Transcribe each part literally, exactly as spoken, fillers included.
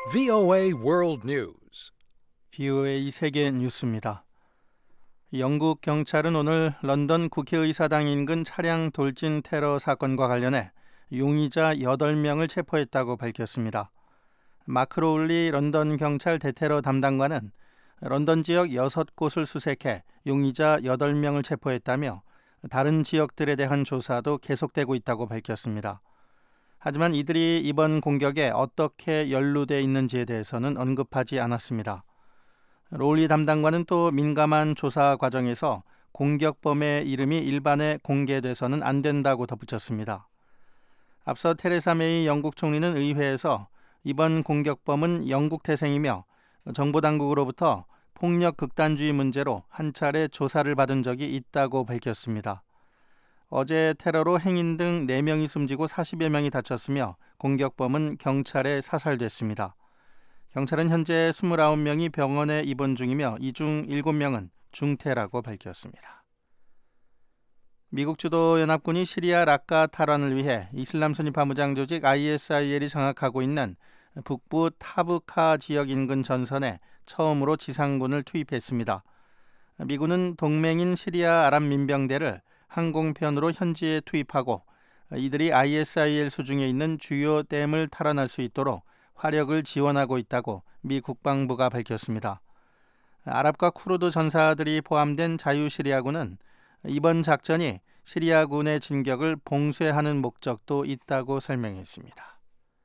브이오에이 World News. 브이오에이 세계 뉴스입니다. 영국 경찰은 오늘 런던 국회의사당 인근 차량 돌진 테러 사건과 관련해 용의자 여덟 명을 체포했다고 밝혔습니다. 마크 로울리 런던 경찰 대테러 담당관은 런던 지역 여섯 곳을 수색해 용의자 여덟 명을 체포했다며 다른 지역들에 대한 조사도 계속되고 있다고 밝혔습니다. 하지만 이들이 이번 공격에 어떻게 연루돼 있는지에 대해서는 언급하지 않았습니다. 로울리 담당관은 또 민감한 조사 과정에서 공격범의 이름이 일반에 공개돼서는 안 된다고 덧붙였습니다. 앞서 테레사 메이 영국 총리는 의회에서 이번 공격범은 영국 태생이며 정보당국으로부터 폭력 극단주의 문제로 한 차례 조사를 받은 적이 있다고 밝혔습니다. 어제 테러로 행인 등 네 명이 숨지고 사십여 명이 다쳤으며 공격범은 경찰에 사살됐습니다. 경찰은 현재 이십구 명이 병원에 입원 중이며 이 중 일곱 명은 중태라고 밝혔습니다. 미국 주도 연합군이 시리아 라카 탈환을 위해 이슬람 순위파 무장 조직 아이에스아이엘이 장악하고 있는 북부 타브카 지역 인근 전선에 처음으로 지상군을 투입했습니다. 미군은 동맹인 시리아 아랍 민병대를 항공편으로 현지에 투입하고 이들이 아이에스아이엘 수중에 있는 주요 댐을 탈환할 수 있도록 화력을 지원하고 있다고 미 국방부가 밝혔습니다. 아랍과 쿠르드 전사들이 포함된 자유시리아군은 이번 작전이 시리아군의 진격을 봉쇄하는 목적도 있다고 설명했습니다.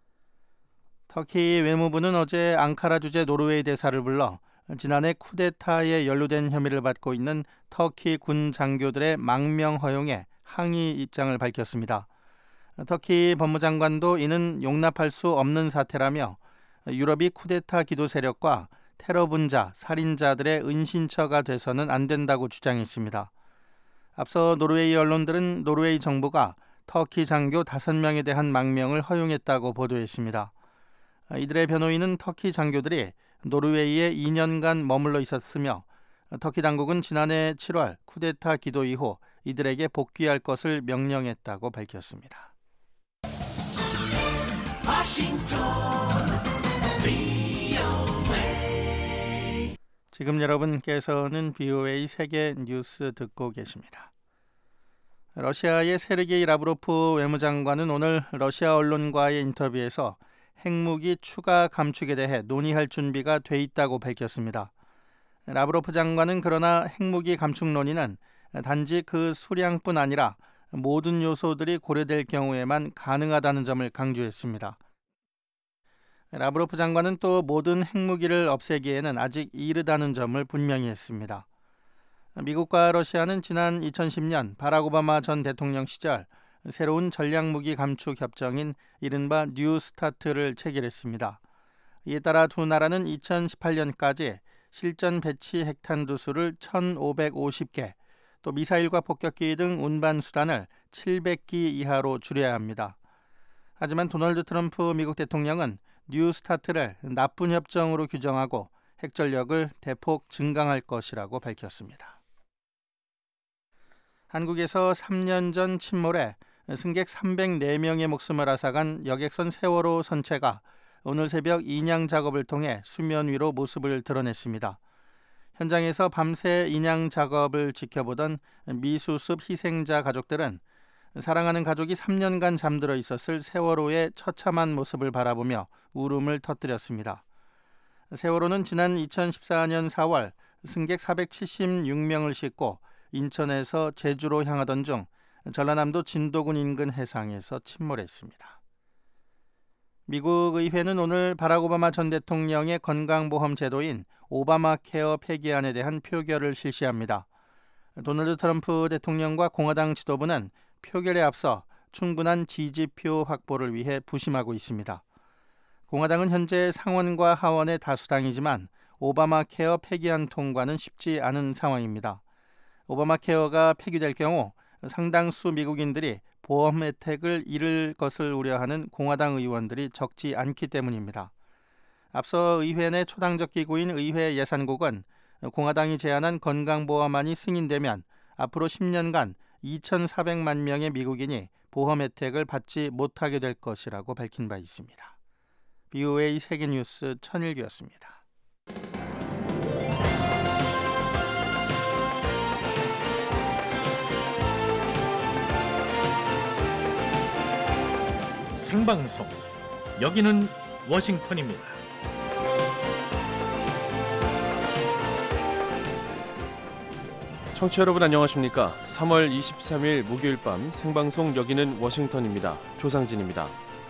터키 외무부는 어제 앙카라 주재 노르웨이 대사를 불러 지난해 쿠데타에 연루된 혐의를 받고 있는 터키 군 장교들의 망명 허용에 항의 입장을 밝혔습니다. 터키 법무장관도 이는 용납할 수 없는 사태라며 유럽이 쿠데타 기도 세력과 테러 분자, 살인자들의 은신처가 돼서는 안 된다고 주장했습니다. 앞서 노르웨이 언론들은 노르웨이 정부가 터키 장교 다섯 명에 대한 망명을 허용했다고 보도했습니다. 이들의 변호인은 터키 장교들이 노르웨이에 이 년간 머물러 있었으며 터키 당국은 지난해 칠월 쿠데타 기도 이후 이들에게 복귀할 것을 명령했다고 밝혔습니다. 워싱턴 브이오에이. 지금 여러분께서는 브이오에이 세계 뉴스 듣고 계십니다. 러시아의 세르게이 라브로프 외무장관은 오늘 러시아 언론과의 인터뷰에서 핵무기 추가 감축에 대해 논의할 준비가 돼 있다고 밝혔습니다. 라브로프 장관은 그러나 핵무기 감축 논의는 단지 그 수량뿐 아니라 모든 요소들이 고려될 경우에만 가능하다는 점을 강조했습니다. 라브로프 장관은 또 모든 핵무기를 없애기에는 아직 이르다는 점을 분명히 했습니다. 미국과 러시아는 지난 이천십 년 바락 오바마 전 대통령 시절 새로운 전략무기 감축 협정인 이른바 뉴 스타트를 체결했습니다. 이에 따라 두 나라는 이천십팔 년까지 실전 배치 핵탄두수를 천오백오십 개, 또 미사일과 폭격기 등 운반 수단을 칠백 기 이하로 줄여야 합니다. 하지만 도널드 트럼프 미국 대통령은 뉴 스타트를 나쁜 협정으로 규정하고 핵전력을 대폭 증강할 것이라고 밝혔습니다. 한국에서 삼 년 전 침몰해 승객 삼백사 명의 목숨을 앗아간 여객선 세월호 선체가 오늘 새벽 인양 작업을 통해 수면 위로 모습을 드러냈습니다. 현장에서 밤새 인양 작업을 지켜보던 미수습 희생자 가족들은 사랑하는 가족이 삼 년간 잠들어 있었을 세월호의 처참한 모습을 바라보며 울음을 터뜨렸습니다. 세월호는 지난 이천십사 년 사월 승객 사백칠십육 명을 싣고 인천에서 제주로 향하던 중 전라남도 진도군 인근 해상에서 침몰했습니다. 미국 의회는 오늘 바락 오바마 전 대통령의 건강보험 제도인 오바마 케어 폐기안에 대한 표결을 실시합니다. 도널드 트럼프 대통령과 공화당 지도부는 표결에 앞서 충분한 지지표 확보를 위해 부심하고 있습니다. 공화당은 현재 상원과 하원의 다수당이지만 오바마 케어 폐기안 통과는 쉽지 않은 상황입니다. 오바마 케어가 폐기될 경우 상당수 미국인들이 보험 혜택을 잃을 것을 우려하는 공화당 의원들이 적지 않기 때문입니다. 앞서 의회 내 초당적 기구인 의회 예산국은 공화당이 제안한 건강보험안이 승인되면 앞으로 십 년간 이천사백만 명의 미국인이 보험 혜택을 받지 못하게 될 것이라고 밝힌 바 있습니다. 비오에이 세계뉴스 천일규였습니다. 생방송, 여기는 워싱턴입니다. 청취자 여러분 안녕하십니까? 삼월 이십삼일 목요일 밤 생방송 여기는 워싱턴입니다. 조상진입니다.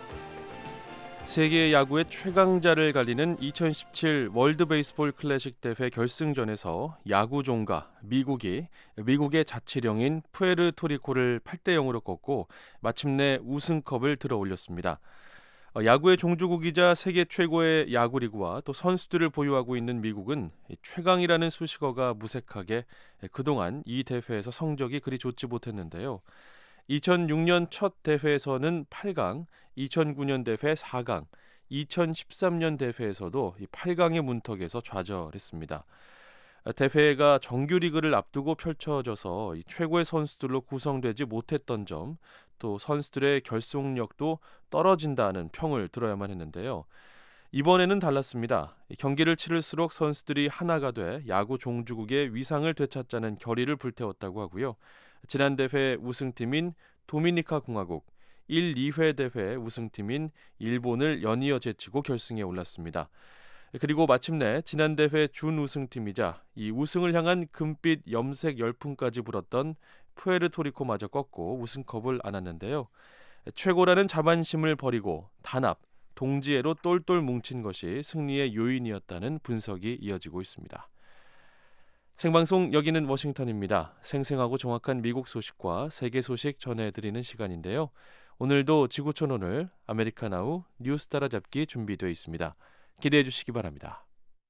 세계 야구의 최강자를 갈리는 이천십칠 월드 베이스볼 클래식 대회 결승전에서 야구 종가 미국이 미국의 자치령인 푸에르토리코를 팔 대 영으로 꺾고 마침내 우승컵을 들어 올렸습니다. 야구의 종주국이자 세계 최고의 야구리그와 또 선수들을 보유하고 있는 미국은 최강이라는 수식어가 무색하게 그동안 이 대회에서 성적이 그리 좋지 못했는데요. 이천육년 첫 대회에서는 팔 강, 이천구년 대회 사 강, 이천십삼년 대회에서도 팔 강의 문턱에서 좌절했습니다. 대회가 정규리그를 앞두고 펼쳐져서 최고의 선수들로 구성되지 못했던 점, 또 선수들의 결속력도 떨어진다는 평을 들어야만 했는데요. 이번에는 달랐습니다. 경기를 치를수록 선수들이 하나가 돼 야구 종주국의 위상을 되찾자는 결의를 불태웠다고 하고요. 지난 대회 우승팀인 도미니카 공화국, 일, 이회 대회 우승팀인 일본을 연이어 제치고 결승에 올랐습니다. 그리고 마침내 지난 대회 준우승팀이자 이 우승을 향한 금빛 염색 열풍까지 불었던 푸에르토리코마저 꺾고 우승컵을 안았는데요. 최고라는 자만심을 버리고 단합, 동지애로 똘똘 뭉친 것이 승리의 요인이었다는 분석이 이어지고 있습니다. 생방송 여기는 워싱턴입니다. 생생하고 정확한 미국 소식과 세계 소식 전해드리는 시간인데요. 오늘도 지구촌 오늘 아메리카나우 뉴스 따라잡기 준비되어 있습니다. 기대해 주시기 바랍니다.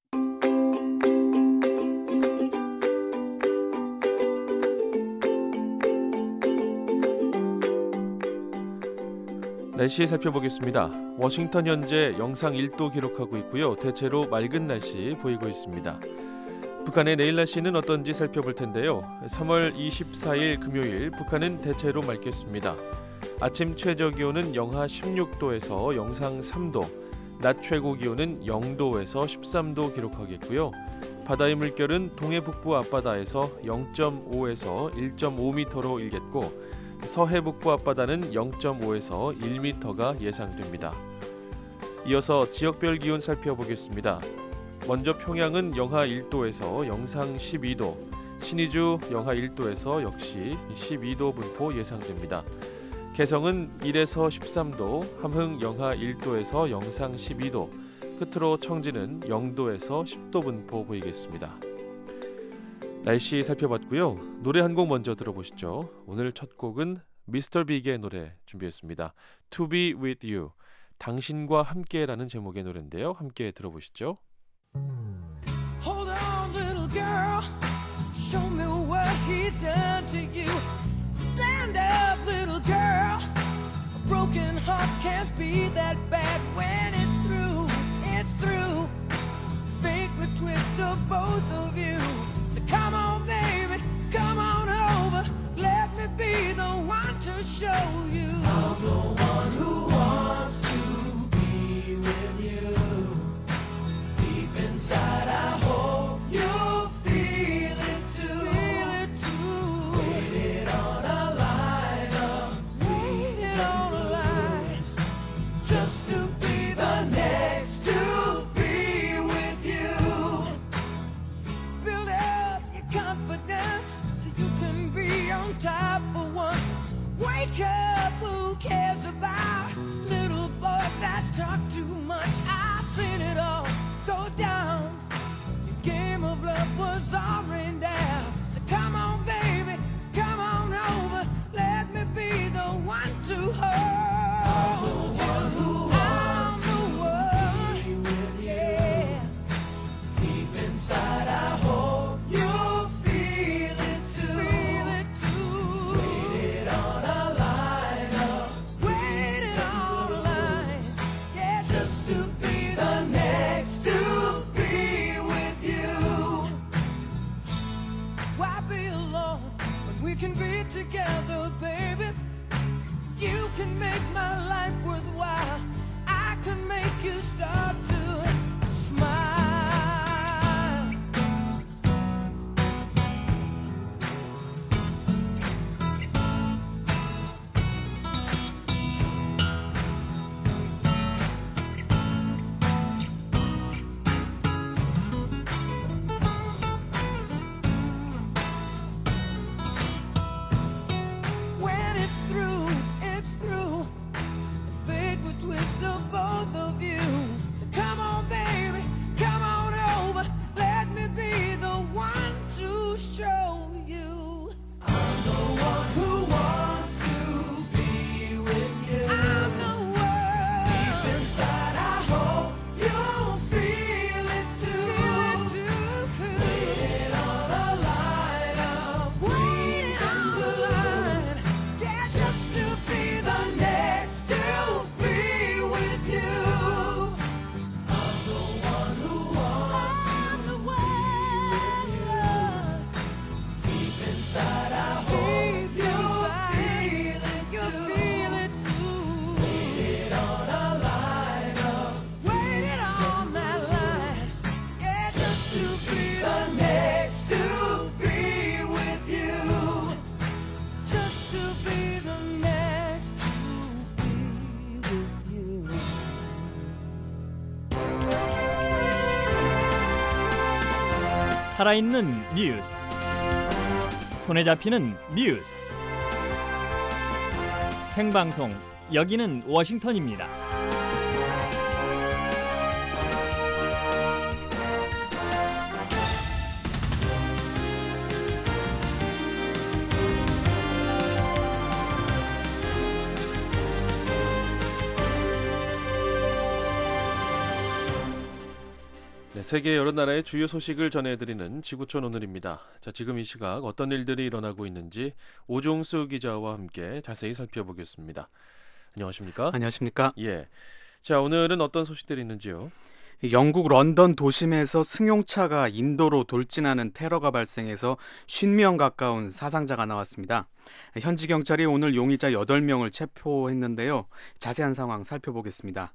날씨 살펴보겠습니다. 워싱턴 현재 영상 일 도 기록하고 있고요. 대체로 맑은 날씨 보이고 있습니다. 북한의 내일 날씨는 어떤지 살펴볼 텐데요. 삼월 이십사일 금요일 북한은 대체로 맑겠습니다. 아침 최저 기온은 영하 십육도에서 영상 삼도, 낮 최고 기온은 영도에서 십삼도 기록하겠고요. 바다의 물결은 동해 북부 앞바다에서 영점오에서 일점오 미터로 일겠고 서해 북부 앞바다는 영점오에서 일 미터가 예상됩니다. 이어서 지역별 기온 살펴보겠습니다. 먼저 평양은 영하 일도에서 영상 십이도, 신의주 영하 일도에서 역시 십이도 분포 예상됩니다. 개성은 일에서 십삼도, 함흥 영하 일도에서 영상 십이도, 끝으로 청진은 영도에서 십도 분포 보이겠습니다. 날씨 살펴봤고요. 노래 한 곡 먼저 들어보시죠. 오늘 첫 곡은 미스터 빅의 노래 준비했습니다. To be with you, 당신과 함께라는 제목의 노래인데요. 함께 들어보시죠. Hold on, little girl. Show me what he's done to you. Stand up, little girl. A broken heart can't be that bad when it's through. It's through. Fate would twist of both of you. So come on, baby, come on over. Let me be the one to show you. I'm the one who wants to be with you. Deep inside, I hope you feel it too. Feel it too. Waited on a line of waited on a line just to be the next to be with you. Build up your confidence so you can be on top for once. Wake up, who cares about little boys that talk too much? I've seen it all go down. Your game of love was all rained down. So come on, baby, come on over. Let me be the one to hold you. I'm the one who wants 살아있는 뉴스, 손에 잡히는 뉴스, 생방송 여기는 워싱턴입니다. 네, 세계 여러 나라의 주요 소식을 전해드리는 지구촌 오늘입니다. 자, 지금 이 시각 어떤 일들이 일어나고 있는지 오종수 기자와 함께 자세히 살펴보겠습니다. 안녕하십니까? 안녕하십니까? 예. 자, 오늘은 어떤 소식들이 있는지요? 영국 런던 도심에서 승용차가 인도로 돌진하는 테러가 발생해서 오십 명 가까운 사상자가 나왔습니다. 현지 경찰이 오늘 용의자 여덟 명을 체포했는데요. 자세한 상황 살펴보겠습니다.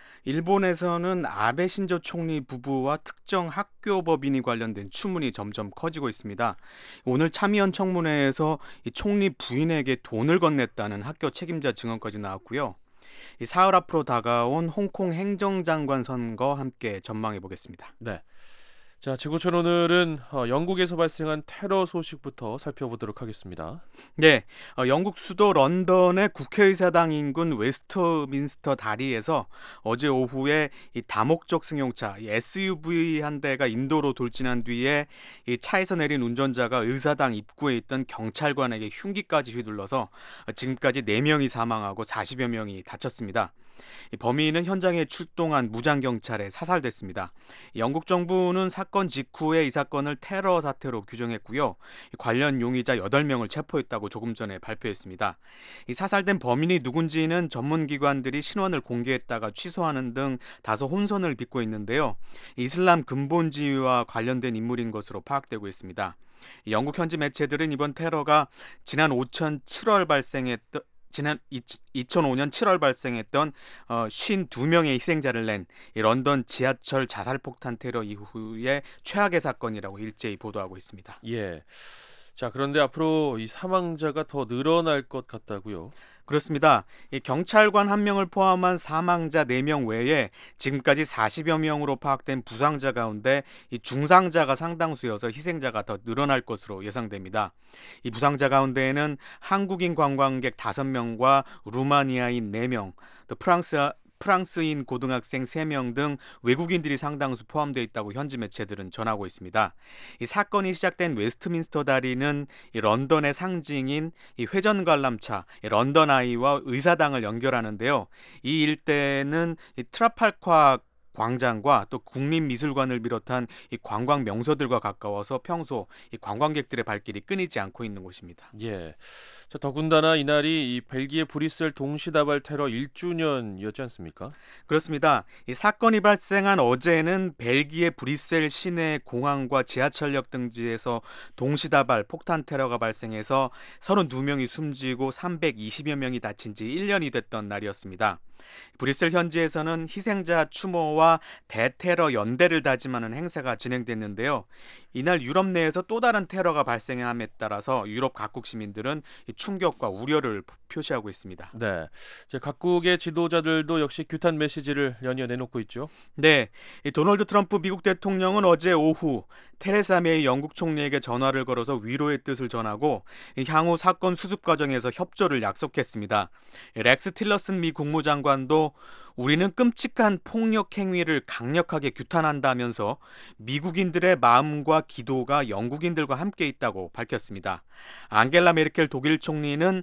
일본에서는 아베 신조 총리 부부와 특정 학교 법인이 관련된 추문이 점점 커지고 있습니다. 오늘 참의원 청문회에서 이 총리 부인에게 돈을 건넸다는 학교 책임자 증언까지 나왔고요. 이 사흘 앞으로 다가온 홍콩 행정장관 선거 함께 전망해 보겠습니다. 네. 자, 지구촌 오늘은 어, 영국에서 발생한 테러 소식부터 살펴보도록 하겠습니다. 네, 어, 영국 수도 런던의 국회의사당 인근 웨스트민스터 다리에서 어제 오후에 이 다목적 승용차 이 에스유브이 한 대가 인도로 돌진한 뒤에 이 차에서 내린 운전자가 의사당 입구에 있던 경찰관에게 흉기까지 휘둘러서 어, 지금까지 네 명이 사망하고 사십여 명이 다쳤습니다. 이 범인은 현장에 출동한 무장경찰에 사살됐습니다. 영국 정부는 사건 직후에 이 사건을 테러 사태로 규정했고요. 관련 용의자 여덟 명을 체포했다고 조금 전에 발표했습니다. 이 사살된 범인이 누군지는 전문기관들이 신원을 공개했다가 취소하는 등 다소 혼선을 빚고 있는데요. 이슬람 근본주의와 관련된 인물인 것으로 파악되고 있습니다. 영국 현지 매체들은 이번 테러가 지난 오천칠월 발생했던 지난 이천오 년 칠월 발생했던 어, 오십이 명의 희생자를 낸 이 런던 지하철 자살폭탄 테러 이후의 최악의 사건이라고 일제히 보도하고 있습니다. 예. 자, 그런데 앞으로 이 사망자가 더 늘어날 것 같다고요? 그렇습니다. 이 경찰관 한 명을 포함한 사망자 네 명 외에 지금까지 사십여 명으로 파악된 부상자 가운데 이 중상자가 상당수여서 희생자가 더 늘어날 것으로 예상됩니다. 이 부상자 가운데에는 한국인 관광객 다섯 명과 루마니아인 네 명, 또 프랑스 프랑스인 고등학생 세 명 등 외국인들이 상당수 포함되어 있다고 현지 매체들은 전하고 있습니다. 이 사건이 시작된 웨스트민스터 다리는 이 런던의 상징인 이 회전 관람차 이 런던 아이와 의사당을 연결하는데요. 이 일대는 이 트라팔카 광장과 또 국립미술관을 비롯한 이 관광 명소들과 가까워서 평소 이 관광객들의 발길이 끊이지 않고 있는 곳입니다. 예. 자, 더군다나 이날이 이 벨기에 브뤼셀 동시다발 테러 일 주년이었지 않습니까? 그렇습니다. 이 사건이 발생한 어제는 벨기에 브뤼셀 시내 공항과 지하철역 등지에서 동시다발 폭탄 테러가 발생해서 삼십이 명이 숨지고 삼백이십여 명이 다친 지 일 년이 됐던 날이었습니다. 브뤼셀 현지에서는 희생자 추모와 대테러 연대를 다짐하는 행사가 진행됐는데요. 이날 유럽 내에서 또 다른 테러가 발생함에 따라서 유럽 각국 시민들은 충격과 우려를 표시하고 있습니다. 네, 이제 각국의 지도자들도 역시 규탄 메시지를 연이어 내놓고 있죠. 네, 이 도널드 트럼프 미국 대통령은 어제 오후 테레사 메이 영국 총리에게 전화를 걸어서 위로의 뜻을 전하고 향후 사건 수습 과정에서 협조를 약속했습니다. 렉스 틸러슨 미 국무장관도 우리는 끔찍한 폭력 행위를 강력하게 규탄한다면서 미국인들의 마음과 기도가 영국인들과 함께 있다고 밝혔습니다. 앙겔라 메르켈 독일 총리는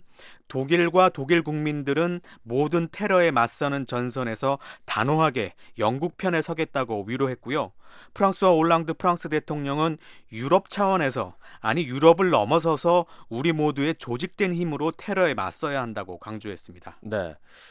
독일과 독일 국민들은 모든 테러에 맞서는 전선에서 단호하게 영국 편에 서겠다고 위로했고요. 프랑스와 올랑드 프랑스 대통령은 유럽 차원에서 아니 유럽을 넘어서서 우리 모두의 조직된 힘으로 테러에 맞서야 한다고 강조했습니다. 네.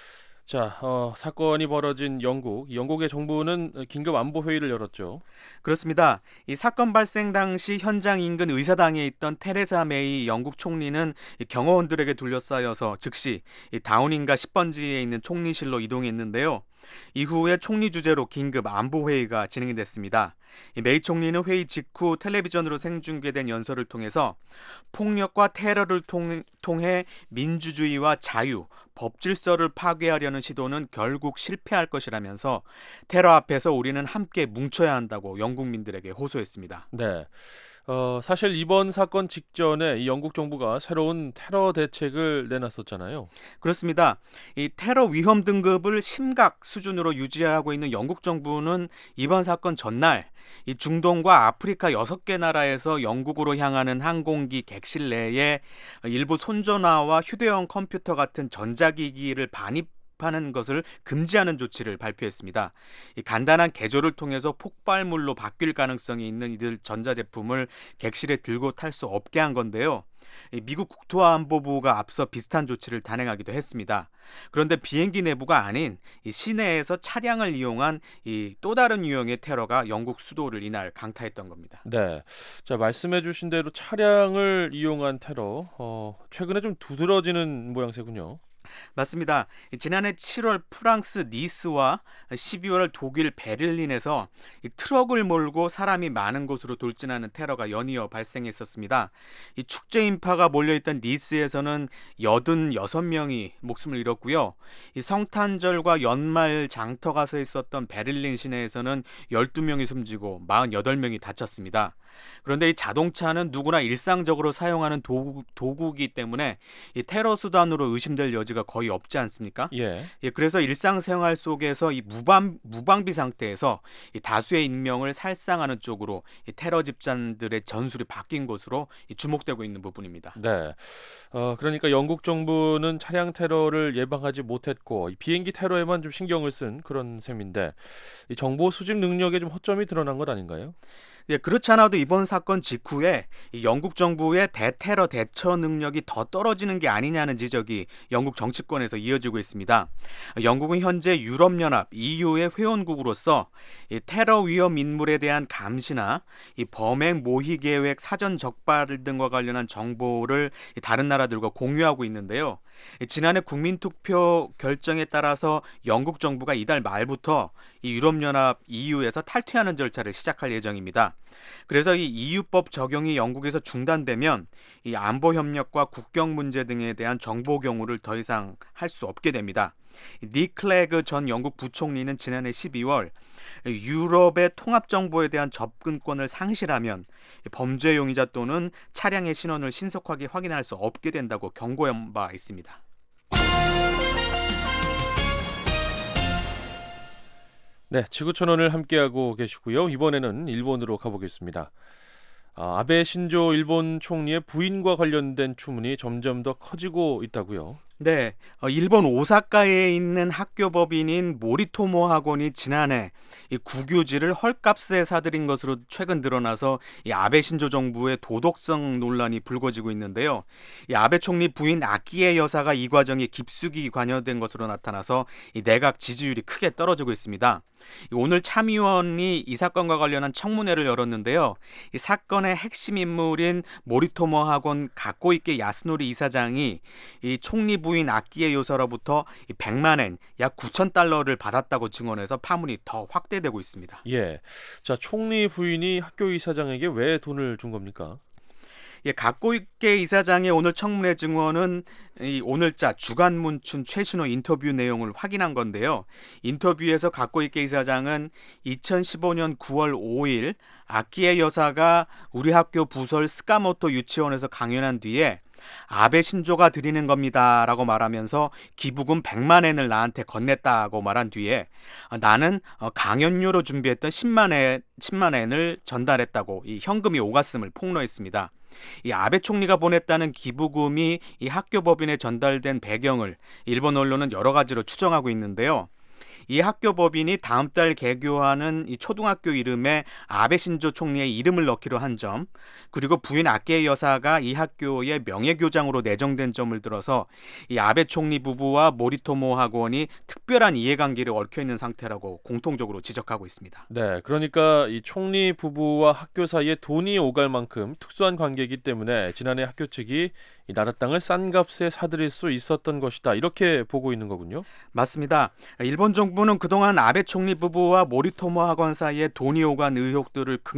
자, 어, 사건이 벌어진 영국, 영국의 정부는 긴급 안보 회의를 열었죠. 그렇습니다. 이 사건 발생 당시 현장 인근 의사당에 있던 테레사 메이 영국 총리는 경호원들에게 둘러싸여서 즉시 다우닝가 십 번지에 있는 총리실로 이동했는데요. 이후에 총리 주재로 긴급 안보 회의가 진행이 됐습니다. 메이 총리는 회의 직후 텔레비전으로 생중계된 연설을 통해서 폭력과 테러를 통, 통해 민주주의와 자유, 법 질서를 파괴하려는 시도는 결국 실패할 것이라면서 테러 앞에서 우리는 함께 뭉쳐야 한다고 영국민들에게 호소했습니다. 네. 어, 사실 이번 사건 직전에 이 영국 정부가 새로운 테러 대책을 내놨었잖아요. 그렇습니다. 이 테러 위험 등급을 심각 수준으로 유지하고 있는 영국 정부는 이번 사건 전날 이 중동과 아프리카 여섯 개 나라에서 영국으로 향하는 항공기 객실 내에 일부 손전화와 휴대용 컴퓨터 같은 전자기기를 반입 하는 것을 금지하는 조치를 발표했습니다. 이 간단한 개조를 통해서 폭발물로 바뀔 가능성이 있는 이들 전자제품을 객실에 들고 탈 수 없게 한 건데요. 이 미국 국토안보부가 앞서 비슷한 조치를 단행하기도 했습니다. 그런데 비행기 내부가 아닌 이 시내에서 차량을 이용한 이 또 다른 유형의 테러가 영국 수도를 이날 강타했던 겁니다. 네. 자, 말씀해주신 대로 차량을 이용한 테러, 어, 최근에 좀 두드러지는 모양새군요. 맞습니다. 지난해 칠월 프랑스 니스와 십이월 독일 베를린에서 이 트럭을 몰고 사람이 많은 곳으로 돌진하는 테러가 연이어 발생했었습니다. 이 축제 인파가 몰려있던 니스에서는 팔십육 명이 목숨을 잃었고요. 이 성탄절과 연말 장터가 서 있었던 베를린 시내에서는 열두 명이 숨지고 사십팔 명이 다쳤습니다. 그런데 이 자동차는 누구나 일상적으로 사용하는 도구, 도구이기 때문에 이 테러 수단으로 의심될 여지가 거의 없지 않습니까? 예. 예, 그래서 일상생활 속에서 이 무방, 무방비 상태에서 이 다수의 인명을 살상하는 쪽으로 이 테러 집단들의 전술이 바뀐 것으로 이 주목되고 있는 부분입니다. 네. 어, 그러니까 영국 정부는 차량 테러를 예방하지 못했고 이 비행기 테러에만 좀 신경을 쓴 그런 셈인데 이 정보 수집 능력에 좀 허점이 드러난 것 아닌가요? 예, 그렇지 않아도 이번 사건 직후에 이 영국 정부의 대테러 대처 능력이 더 떨어지는 게 아니냐는 지적이 영국 정치권에서 이어지고 있습니다. 영국은 현재 유럽연합 이유의 회원국으로서 이 테러 위험 인물에 대한 감시나 이 범행 모의 계획 사전 적발 등과 관련한 정보를 다른 나라들과 공유하고 있는데요. 지난해 국민투표 결정에 따라서 영국 정부가 이달 말부터 이 유럽연합 이유에서 탈퇴하는 절차를 시작할 예정입니다. 그래서 이 이유법 적용이 영국에서 중단되면 이 안보 협력과 국경 문제 등에 대한 정보 경우를 더 이상 할 수 없게 됩니다. 닉 클래그 전 영국 부총리는 지난해 십이월 유럽의 통합 정보에 대한 접근권을 상실하면 범죄 용의자 또는 차량의 신원을 신속하게 확인할 수 없게 된다고 경고한 바 있습니다. 네, 지구촌원을 함께하고 계시고요. 이번에는 일본으로 가보겠습니다. 아, 아베 신조 일본 총리의 부인과 관련된 추문이 점점 더 커지고 있다고요. 네, 어, 일본 오사카에 있는 학교 법인인 모리토모 학원이 지난해 이 국유지를 헐값에 사들인 것으로 최근 드러나서 이 아베 신조 정부의 도덕성 논란이 불거지고 있는데요. 이 아베 총리 부인 아키에 여사가 이 과정에 깊숙이 관여된 것으로 나타나서 이 내각 지지율이 크게 떨어지고 있습니다. 오늘 참의원이 이 사건과 관련한 청문회를 열었는데요. 이 사건의 핵심 인물인 모리토모 학원 가코이케 야스노리 이사장이 이 총리 부인 아키에 요사로부터 백만 엔, 약 구천 달러를 받았다고 증언해서 파문이 더 확대되고 있습니다. 예, 자 총리 부인이 학교 이사장에게 왜 돈을 준 겁니까? 예, 가코이케 이사장의 오늘 청문회 증언은 이 오늘자 주간문춘 최신호 인터뷰 내용을 확인한 건데요. 인터뷰에서 가코이케 이사장은 이천십오 년 구월 오일 아키에 여사가 우리 학교 부설 스카모토 유치원에서 강연한 뒤에 아베 신조가 드리는 겁니다 라고 말하면서 기부금 백만 엔을 나한테 건넸다고 말한 뒤에 나는 강연료로 준비했던 십만 엔, 십만 엔을 전달했다고 이 현금이 오갔음을 폭로했습니다. 이 아베 총리가 보냈다는 기부금이 이 학교 법인에 전달된 배경을 일본 언론은 여러 가지로 추정하고 있는데요. 이 학교 법인이 다음 달 개교하는 이 초등학교 이름에 아베 신조 총리의 이름을 넣기로 한 점, 그리고 부인 아키에 여사가 이 학교의 명예교장으로 내정된 점을 들어서 이 아베 총리 부부와 모리토모 학원이 특별한 이해관계를 얽혀 있는 상태라고 공통적으로 지적하고 있습니다. 네, 그러니까 이 총리 부부와 학교 사이에 돈이 오갈 만큼 특수한 관계이기 때문에 지난해 학교 측이 이 나라 땅을 싼 값에 사들일 수 있었던 것이다, 이렇게 보고 있는 거군요. 맞습니다. 일본 정부는 그동안 아베 총리 부부와 모리토모 학원 사이에 돈이 오간 의혹들을 극력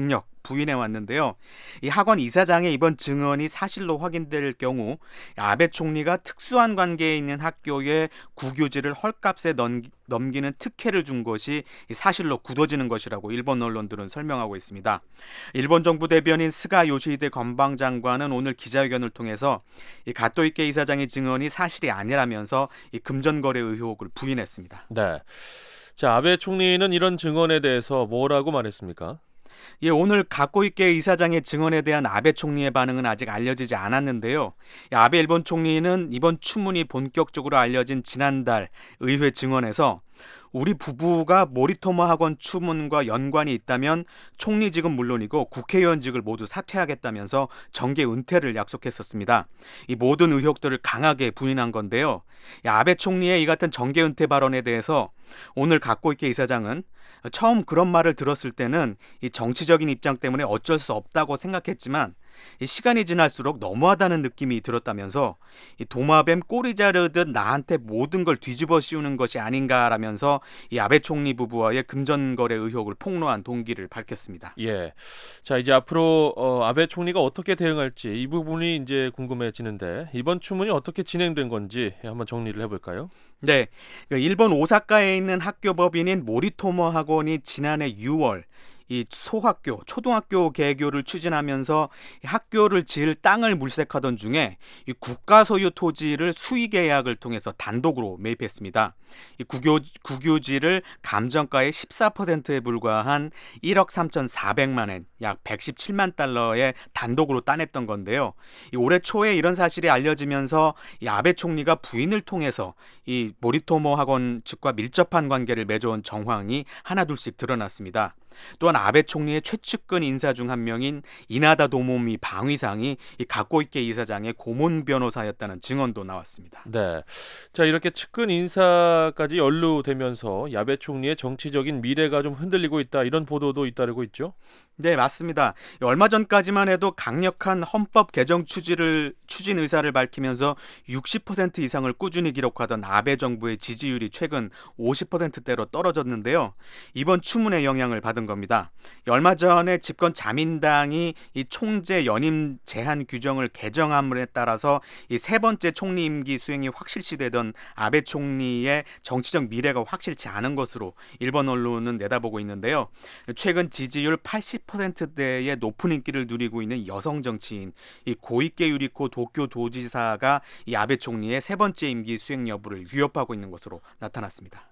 부인해 왔는데요. 이 학원 이사장의 이번 증언이 사실로 확인될 경우 아베 총리가 특수한 관계에 있는 학교에 국유지를 헐값에 넘기, 넘기는 특혜를 준 것이 사실로 굳어지는 것이라고 일본 언론들은 설명하고 있습니다. 일본 정부 대변인 스가 요시히데 관방장관은 오늘 기자회견을 통해서 이 가토이케 이사장의 증언이 사실이 아니라면서 이 금전거래 의혹을 부인했습니다. 네. 자, 아베 총리는 이런 증언에 대해서 뭐라고 말했습니까? 예, 오늘 가토이케 이사장의 증언에 대한 아베 총리의 반응은 아직 알려지지 않았는데요. 아베 일본 총리는 이번 추문이 본격적으로 알려진 지난달 의회 증언에서 우리 부부가 모리토모 학원 추문과 연관이 있다면 총리직은 물론이고 국회의원직을 모두 사퇴하겠다면서 정계 은퇴를 약속했었습니다. 이 모든 의혹들을 강하게 부인한 건데요. 아베 총리의 이 같은 정계 은퇴 발언에 대해서 오늘 가토이케 이사장은 처음 그런 말을 들었을 때는 이 정치적인 입장 때문에 어쩔 수 없다고 생각했지만 이 시간이 지날수록 너무하다는 느낌이 들었다면서 이 도마뱀 꼬리 자르듯 나한테 모든 걸 뒤집어 씌우는 것이 아닌가라면서 이 아베 총리 부부와의 금전거래 의혹을 폭로한 동기를 밝혔습니다. 예. 자, 이제 앞으로 어, 아베 총리가 어떻게 대응할지 이 부분이 이제 궁금해지는데 이번 추문이 어떻게 진행된 건지 한번 정리를 해볼까요? 네, 일본 오사카에 있는 학교 법인인 모리토모 학원이 지난해 유월 이 소학교, 초등학교 개교를 추진하면서 학교를 지을 땅을 물색하던 중에 이 국가 소유 토지를 수의 계약을 통해서 단독으로 매입했습니다. 이 국유, 국유지를 감정가의 십사 퍼센트에 불과한 일억 삼천사백만 엔, 약 백십칠만 달러에 단독으로 따냈던 건데요. 이 올해 초에 이런 사실이 알려지면서 이 아베 총리가 부인을 통해서 이 모리토모 학원 측과 밀접한 관계를 맺어온 정황이 하나둘씩 드러났습니다. 또한 아베 총리의 최측근 인사 중 한 명인 이나다 도모미 방위상이 이 가토이케 이사장의 고문 변호사였다는 증언도 나왔습니다. 네, 자 이렇게 측근 인사까지 연루되면서 아베 총리의 정치적인 미래가 좀 흔들리고 있다 이런 보도도 잇따르고 있죠. 네, 맞습니다. 얼마 전까지만 해도 강력한 헌법 개정 추진을, 추진 의사를 밝히면서 육십 퍼센트 이상을 꾸준히 기록하던 아베 정부의 지지율이 최근 오십 퍼센트대로 떨어졌는데요. 이번 추문의 영향을 받은 겁니다. 얼마 전에 집권 자민당이 이 총재 연임 제한 규정을 개정함에 따라서 이 세 번째 총리 임기 수행이 확실시되던 아베 총리의 정치적 미래가 확실치 않은 것으로 일본 언론은 내다보고 있는데요. 최근 지지율 팔십 퍼센트대의 높은 인기를 누리고 있는 여성 정치인 이 고이케 유리코 도쿄 도지사가 이 아베 총리의 세 번째 임기 수행 여부를 위협하고 있는 것으로 나타났습니다.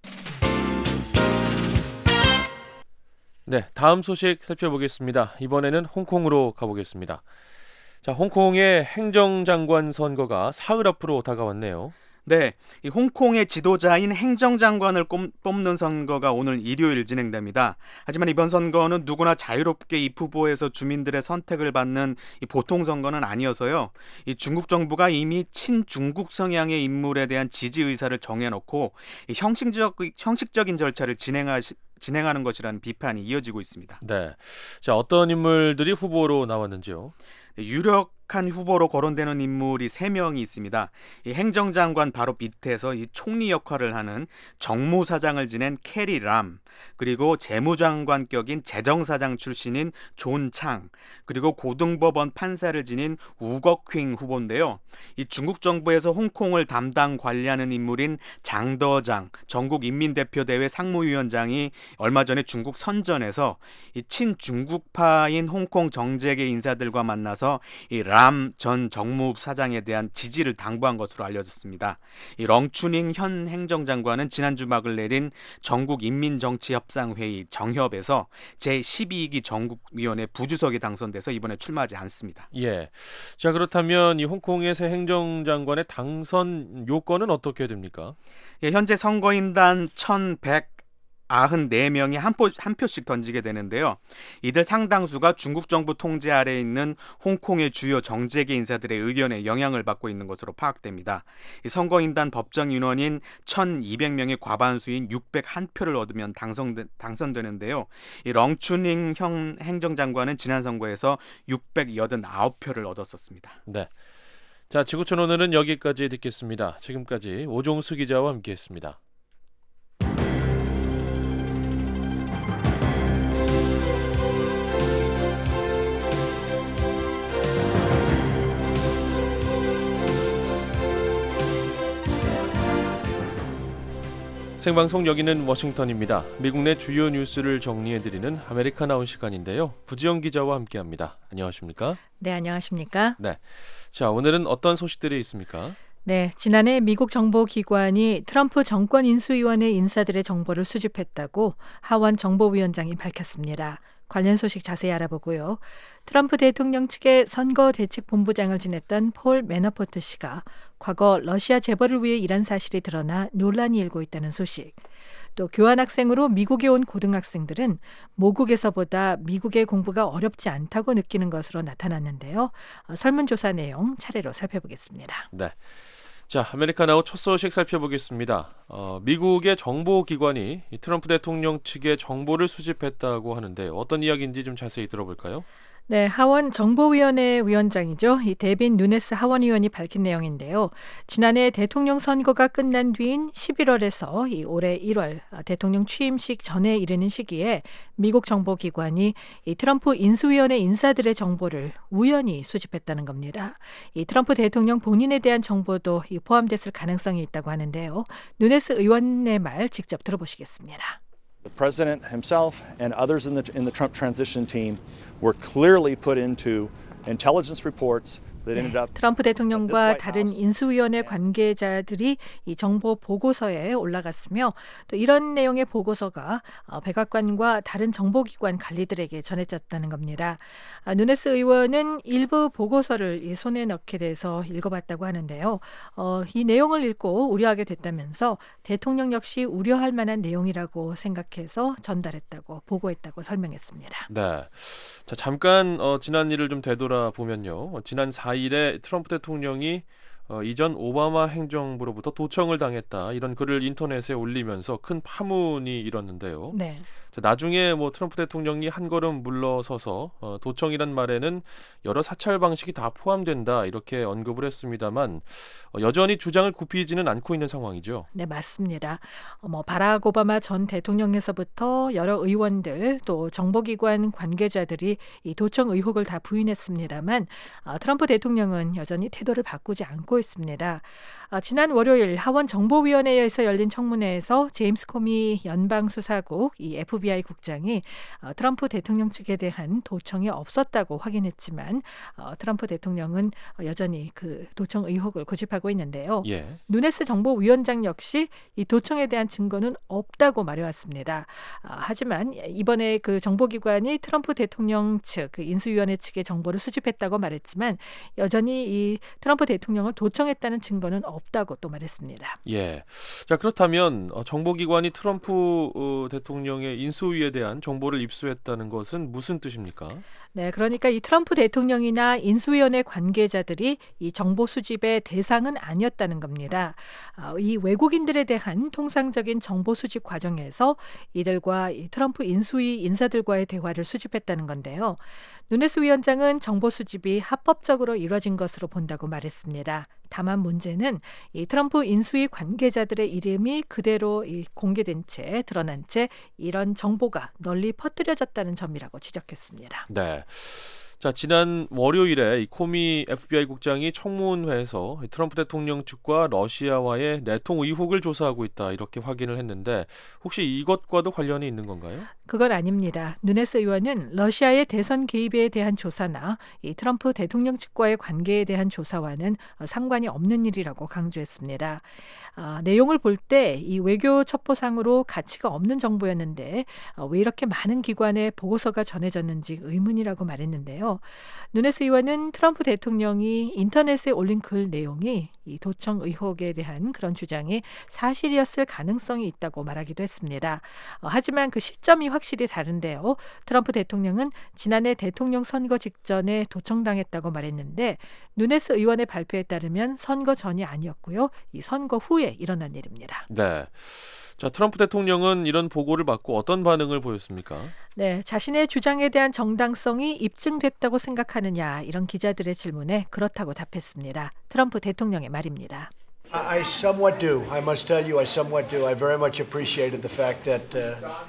네, 다음 소식 살펴보겠습니다. 이번에는 홍콩으로 가보겠습니다. 자, 홍콩의 행정장관 선거가 사흘 앞으로 다가왔네요. 네, 이 홍콩의 지도자인 행정장관을 뽑는 선거가 오늘 일요일 진행됩니다. 하지만 이번 선거는 누구나 자유롭게 입 후보에서 주민들의 선택을 받는 이 보통 선거는 아니어서요. 이 중국 정부가 이미 친중국 성향의 인물에 대한 지지 의사를 정해놓고 이 형식적, 형식적인 절차를 진행하시, 진행하는 것이라는 비판이 이어지고 있습니다. 네, 자 어떤 인물들이 후보로 나왔는지요? 유력한 후보로 거론되는 인물이 세 명이 있습니다. 이 행정장관 바로 밑에서 이 총리 역할을 하는 정무사장을 지낸 캐리 람, 그리고 재무장관격인 재정사장 출신인 존 창, 그리고 고등법원 판사를 지닌 우거퀼 후보인데요. 이 중국 정부에서 홍콩을 담당 관리하는 인물인 장더장 전국인민대표대회 상무위원장이 얼마 전에 중국 선전에서 이 친중국파인 홍콩 정재계 인사들과 만나서 이 람 전 정무사장에 대한 지지를 당부한 것으로 알려졌습니다. 이 렁추닝 현 행정장관은 지난주 막을 내린 전국인민정치협상회의 정협에서 제십이 기 전국위원회 부주석에 당선돼서 이번에 출마하지 않습니다. 예. 자 그렇다면 이 홍콩의 새 행정장관의 당선 요건은 어떻게 됩니까? 예, 현재 선거인단 천백 구십사 명이 한, 표, 한 표씩 던지게 되는데요. 이들 상당수가 중국 정부 통제 아래에 있는 홍콩의 주요 정재계 인사들의 의견에 영향을 받고 있는 것으로 파악됩니다. 이 선거인단 법정 인원인 천이백 명의 과반수인 육백일 표를 얻으면 당선되, 당선되는데요. 이 렁추닝 형 행정장관은 지난 선거에서 육백팔십구 표를 얻었었습니다. 네. 자, 지구촌 오늘은 여기까지 듣겠습니다. 지금까지 오종수 기자와 함께했습니다. 생방송 여기는 워싱턴입니다. 미국 내 주요 뉴스를 정리해드리는 아메리카나우 시간인데요. 부지영 기자와 함께합니다. 안녕하십니까? 네, 안녕하십니까? 네. 자, 오늘은 어떤 소식들이 있습니까? 네, 지난해 미국 정보기관이 트럼프 정권 인수위원회 인사들의 정보를 수집했다고 하원 정보위원장이 밝혔습니다. 관련 소식 자세히 알아보고요. 트럼프 대통령 측의 선거대책본부장을 지냈던 폴 매너포트 씨가 과거 러시아 재벌을 위해 일한 사실이 드러나 논란이 일고 있다는 소식. 또 교환학생으로 미국에 온 고등학생들은 모국에서보다 미국의 공부가 어렵지 않다고 느끼는 것으로 나타났는데요. 어, 설문조사 내용 차례로 살펴보겠습니다. 네. 자, 아메리카나우 첫 소식 살펴보겠습니다. 어, 미국의 정보기관이 트럼프 대통령 측의 정보를 수집했다고 하는데 어떤 이야기인지 좀 자세히 들어볼까요? 네, 하원 정보위원회 위원장이죠. 이 데빈 누네스 하원 의원이 밝힌 내용인데요. 지난해 대통령 선거가 끝난 뒤인 십일월에서 이 올해 일월 대통령 취임식 전에 이르는 시기에 미국 정보기관이 이 트럼프 인수위원회 인사들의 정보를 우연히 수집했다는 겁니다. 이 트럼프 대통령 본인에 대한 정보도 이 포함됐을 가능성이 있다고 하는데요. 누네스 의원의 말 직접 들어보시겠습니다. The president himself and others in the in the Trump transition team were clearly put into intelligence reports. 네, 트럼프 대통령과 다른 인수위원회 관계자들이 이 정보 보고서에 올라갔으며 또 이런 내용의 보고서가 백악관과 다른 정보기관 관리들에게 전해졌다는 겁니다. 누네스 의원은 일부 보고서를 이 손에 넣게 돼서 읽어봤다고 하는데요. 어, 이 내용을 읽고 우려하게 됐다면서 대통령 역시 우려할 만한 내용이라고 생각해서 전달했다고 보고했다고 설명했습니다. 네. 자, 잠깐 어, 지난 일을 좀 되돌아보면요. 어, 지난 사 일에 트럼프 대통령이 어, 이전 오바마 행정부로부터 도청을 당했다. 이런 글을 인터넷에 올리면서 큰 파문이 일었는데요. 네. 자, 나중에 뭐 트럼프 대통령이 한 걸음 물러서서 어, 도청이란 말에는 여러 사찰 방식이 다 포함된다 이렇게 언급을 했습니다만 어, 여전히 주장을 굽히지는 않고 있는 상황이죠. 네, 맞습니다. 어, 뭐 바락 오바마 전 대통령에서부터 여러 의원들 또 정보기관 관계자들이 이 도청 의혹을 다 부인했습니다만 어, 트럼프 대통령은 여전히 태도를 바꾸지 않고 있습니다. 어, 지난 월요일 하원 정보위원회에서 열린 청문회에서 제임스 코미 연방수사국 이 에프비아이 국장이 어, 트럼프 대통령 측에 대한 도청이 없었다고 확인했지만 어, 트럼프 대통령은 여전히 그 도청 의혹을 고집하고 있는데요. 예. 누네스 정보위원장 역시 이 도청에 대한 증거는 없다고 말해왔습니다. 어, 하지만 이번에 그 정보기관이 트럼프 대통령 측 그 인수위원회 측의 정보를 수집했다고 말했지만 여전히 이 트럼프 대통령을 도청했다는 증거는 없다고 또 말했습니다. 예. 자, 그렇다면 어, 정보기관이 트럼프 어, 대통령의 인수위에 대한 정보를 입수했다는 것은 무슨 뜻입니까? 네, 그러니까 이 트럼프 대통령이나 인수위원회 관계자들이 이 정보 수집의 대상은 아니었다는 겁니다. 어, 이 외국인들에 대한 통상적인 정보 수집 과정에서 이들과 이 트럼프 인수위 인사들과의 대화를 수집했다는 건데요. 누네스 위원장은 정보 수집이 합법적으로 이뤄진 것으로 본다고 말했습니다. 다만 문제는 이 트럼프 인수위 관계자들의 이름이 그대로 이 공개된 채 드러난 채 이런 정보가 널리 퍼뜨려졌다는 점이라고 지적했습니다. 네. 자, 지난 월요일에 이 코미 에프비아이 국장이 청문회에서 트럼프 대통령 측과 러시아와의 내통 의혹을 조사하고 있다 이렇게 확인을 했는데 혹시 이것과도 관련이 있는 건가요? 그건 아닙니다. 누네스 의원은 러시아의 대선 개입에 대한 조사나 이 트럼프 대통령 측과의 관계에 대한 조사와는 상관이 없는 일이라고 강조했습니다. 아, 내용을 볼 때 이 외교 첩보상으로 가치가 없는 정보였는데 어, 왜 이렇게 많은 기관에 보고서가 전해졌는지 의문이라고 말했는데요. 누네스 의원은 트럼프 대통령이 인터넷에 올린 글 내용이 이 도청 의혹에 대한 그런 주장이 사실이었을 가능성이 있다고 말하기도 했습니다. 어, 하지만 그 시점이 확실히 다른데요. 트럼프 대통령은 지난해 대통령 선거 직전에 도청당했다고 말했는데 누네스 의원의 발표에 따르면 선거 전이 아니었고요. 이 선거 후에 일어난 일입니다. 네. 자, 트럼프 대통령은 이런 보고를 받고 어떤 반응을 보였습니까? 네, 자신의 주장에 대한 정당성이 입증됐다고 생각하느냐 이런 기자들의 질문에 그렇다고 답했습니다. 트럼프 대통령의 말입니다. I somewhat do. I must tell you, I somewhat do. I very much appreciated the fact that uh,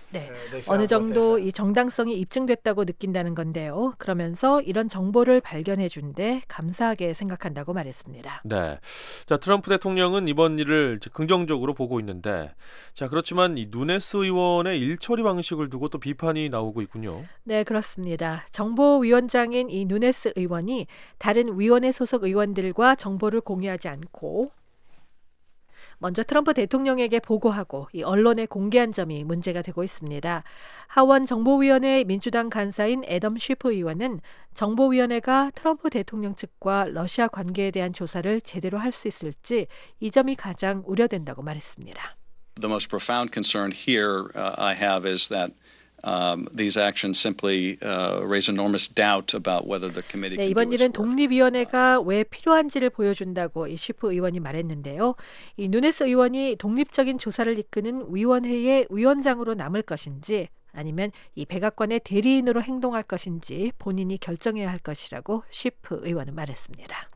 네, 어느 정도 이 정당성이 입증됐다고 느낀다는 건데요. 그러면서 이런 정보를 발견해 준 데 감사하게 생각한다고 말했습니다. 네, 자 트럼프 대통령은 이번 일을 긍정적으로 보고 있는데, 자 그렇지만 이 누네스 의원의 일처리 방식을 두고 또 비판이 나오고 있군요. 네, 그렇습니다. 정보위원장인 이 누네스 의원이 다른 위원회 소속 의원들과 정보를 공유하지 않고 먼저 트럼프 대통령에게 보고하고 이 언론에 공개한 점이 문제가 되고 있습니다. 하원 정보위원회 민주당 간사인 애덤 쉬프 의원은 정보위원회가 트럼프 대통령 측과 러시아 관계에 대한 조사를 제대로 할 수 있을지 이 점이 가장 우려된다고 말했습니다. The most profound concern here uh, I have is that Um, these actions simply uh, raise enormous doubt about whether the committee 네, can 이번 do its 일은 work. 독립위원회가 왜 필요한지를 보여준다고 이 쉬프 의원이 말했는데요. 이 누네스 의원이 독립적인 조사를 이끄는 위원회의 위원장으로 남을 것인지 아니면 이 백악관의 대리인으로 행동할 것인지 본인이 결정해야 할 것이라고 쉬프 의원은 말했습니다.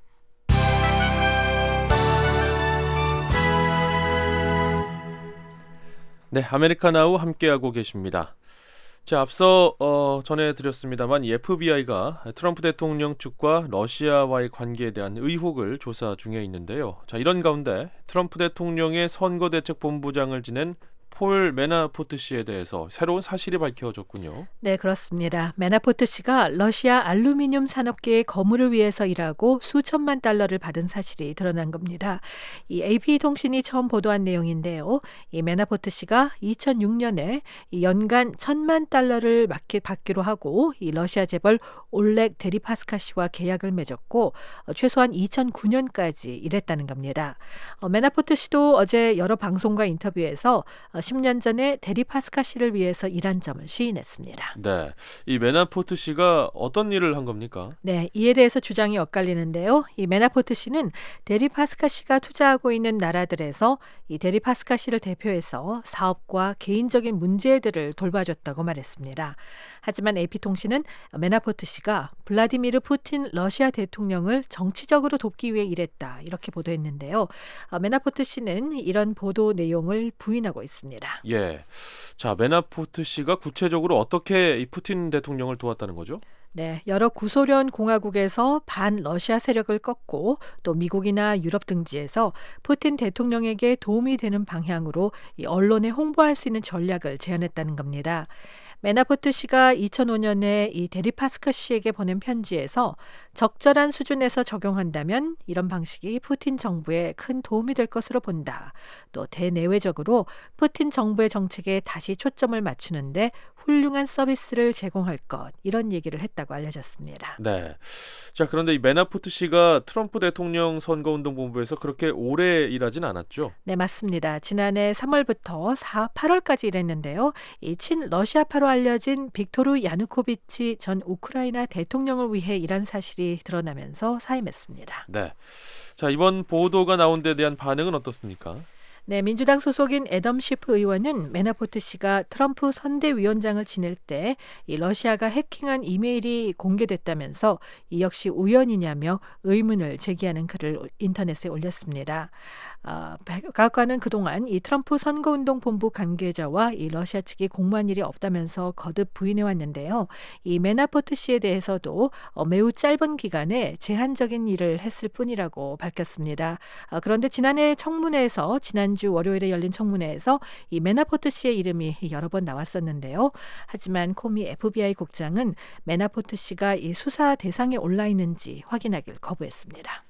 네, 아메리카나우 함께하고 계십니다. 자, 앞서 어, 전해드렸습니다만 이 에프비아이가 트럼프 대통령 측과 러시아와의 관계에 대한 의혹을 조사 중에 있는데요. 자, 이런 가운데 트럼프 대통령의 선거대책본부장을 지낸 폴 매나포트 씨에 대해서 새로운 사실이 밝혀졌군요. 네, 그렇습니다. 매나포트 씨가 러시아 알루미늄 산업계의 거물을 위해서 일하고 수천만 달러를 받은 사실이 드러난 겁니다. 이 에이피통신이 처음 보도한 내용인데요. 이 매나포트 씨가 이천육 년에 이 연간 천만 달러를 받기로 하고 이 러시아 재벌 올렉 데리파스카 씨와 계약을 맺었고 어, 최소한 이천구 년까지 일했다는 겁니다. 어, 매나포트 씨도 어제 여러 방송과 인터뷰에서 어, 십 년 전에 데리파스카 씨를 위해서 일한 점을 시인했습니다. 네, 이 매나포트 씨가 어떤 일을 한 겁니까? 네, 이에 대해서 주장이 엇갈리는데요. 이 매나포트 씨는 데리파스카 씨가 투자하고 있는 나라들에서 이 데리파스카 씨를 대표해서 사업과 개인적인 문제들을 돌봐줬다고 말했습니다. 하지만 에이피통신은 매나포트 씨가 블라디미르 푸틴 러시아 대통령을 정치적으로 돕기 위해 일했다 이렇게 보도했는데요. 매나포트 씨는 이런 보도 내용을 부인하고 있습니다. 예, 자 매나포트 씨가 구체적으로 어떻게 이 푸틴 대통령을 도왔다는 거죠? 네, 여러 구소련 공화국에서 반 러시아 세력을 꺾고 또 미국이나 유럽 등지에서 푸틴 대통령에게 도움이 되는 방향으로 이 언론에 홍보할 수 있는 전략을 제안했다는 겁니다. 매나포트 씨가 이천오 년에 이 데리파스카 씨에게 보낸 편지에서 적절한 수준에서 적용한다면 이런 방식이 푸틴 정부에 큰 도움이 될 것으로 본다. 또 대내외적으로 푸틴 정부의 정책에 다시 초점을 맞추는데 훌륭한 서비스를 제공할 것 이런 얘기를 했다고 알려졌습니다. 네. 자 그런데 이 매나포트 씨가 트럼프 대통령 선거운동본부에서 그렇게 오래 일하진 않았죠? 네, 맞습니다. 지난해 삼월부터 팔월까지 일했는데요. 이 친 러시아파로 알려진 빅토르 야누코비치 전 우크라이나 대통령을 위해 일한 사실이 드러나면서 사임했습니다. 네. 자 이번 보도가 나온 데 대한 반응은 어떻습니까? 네, 민주당 소속인 애덤 쉬프 의원은 매나포트 씨가 트럼프 선대위원장을 지낼 때 이 러시아가 해킹한 이메일이 공개됐다면서 이 역시 우연이냐며 의문을 제기하는 글을 인터넷에 올렸습니다. 어, 백악관은 그동안 이 트럼프 선거운동 본부 관계자와 이 러시아 측이 공모한 일이 없다면서 거듭 부인해왔는데요. 이 매나포트 씨에 대해서도 어, 매우 짧은 기간에 제한적인 일을 했을 뿐이라고 밝혔습니다. 어, 그런데 지난해 청문회에서 지난주 월요일에 열린 청문회에서 이 매나포트 씨의 이름이 여러 번 나왔었는데요. 하지만 코미 에프비아이 국장은 매나포트 씨가 이 수사 대상에 올라 있는지 확인하길 거부했습니다.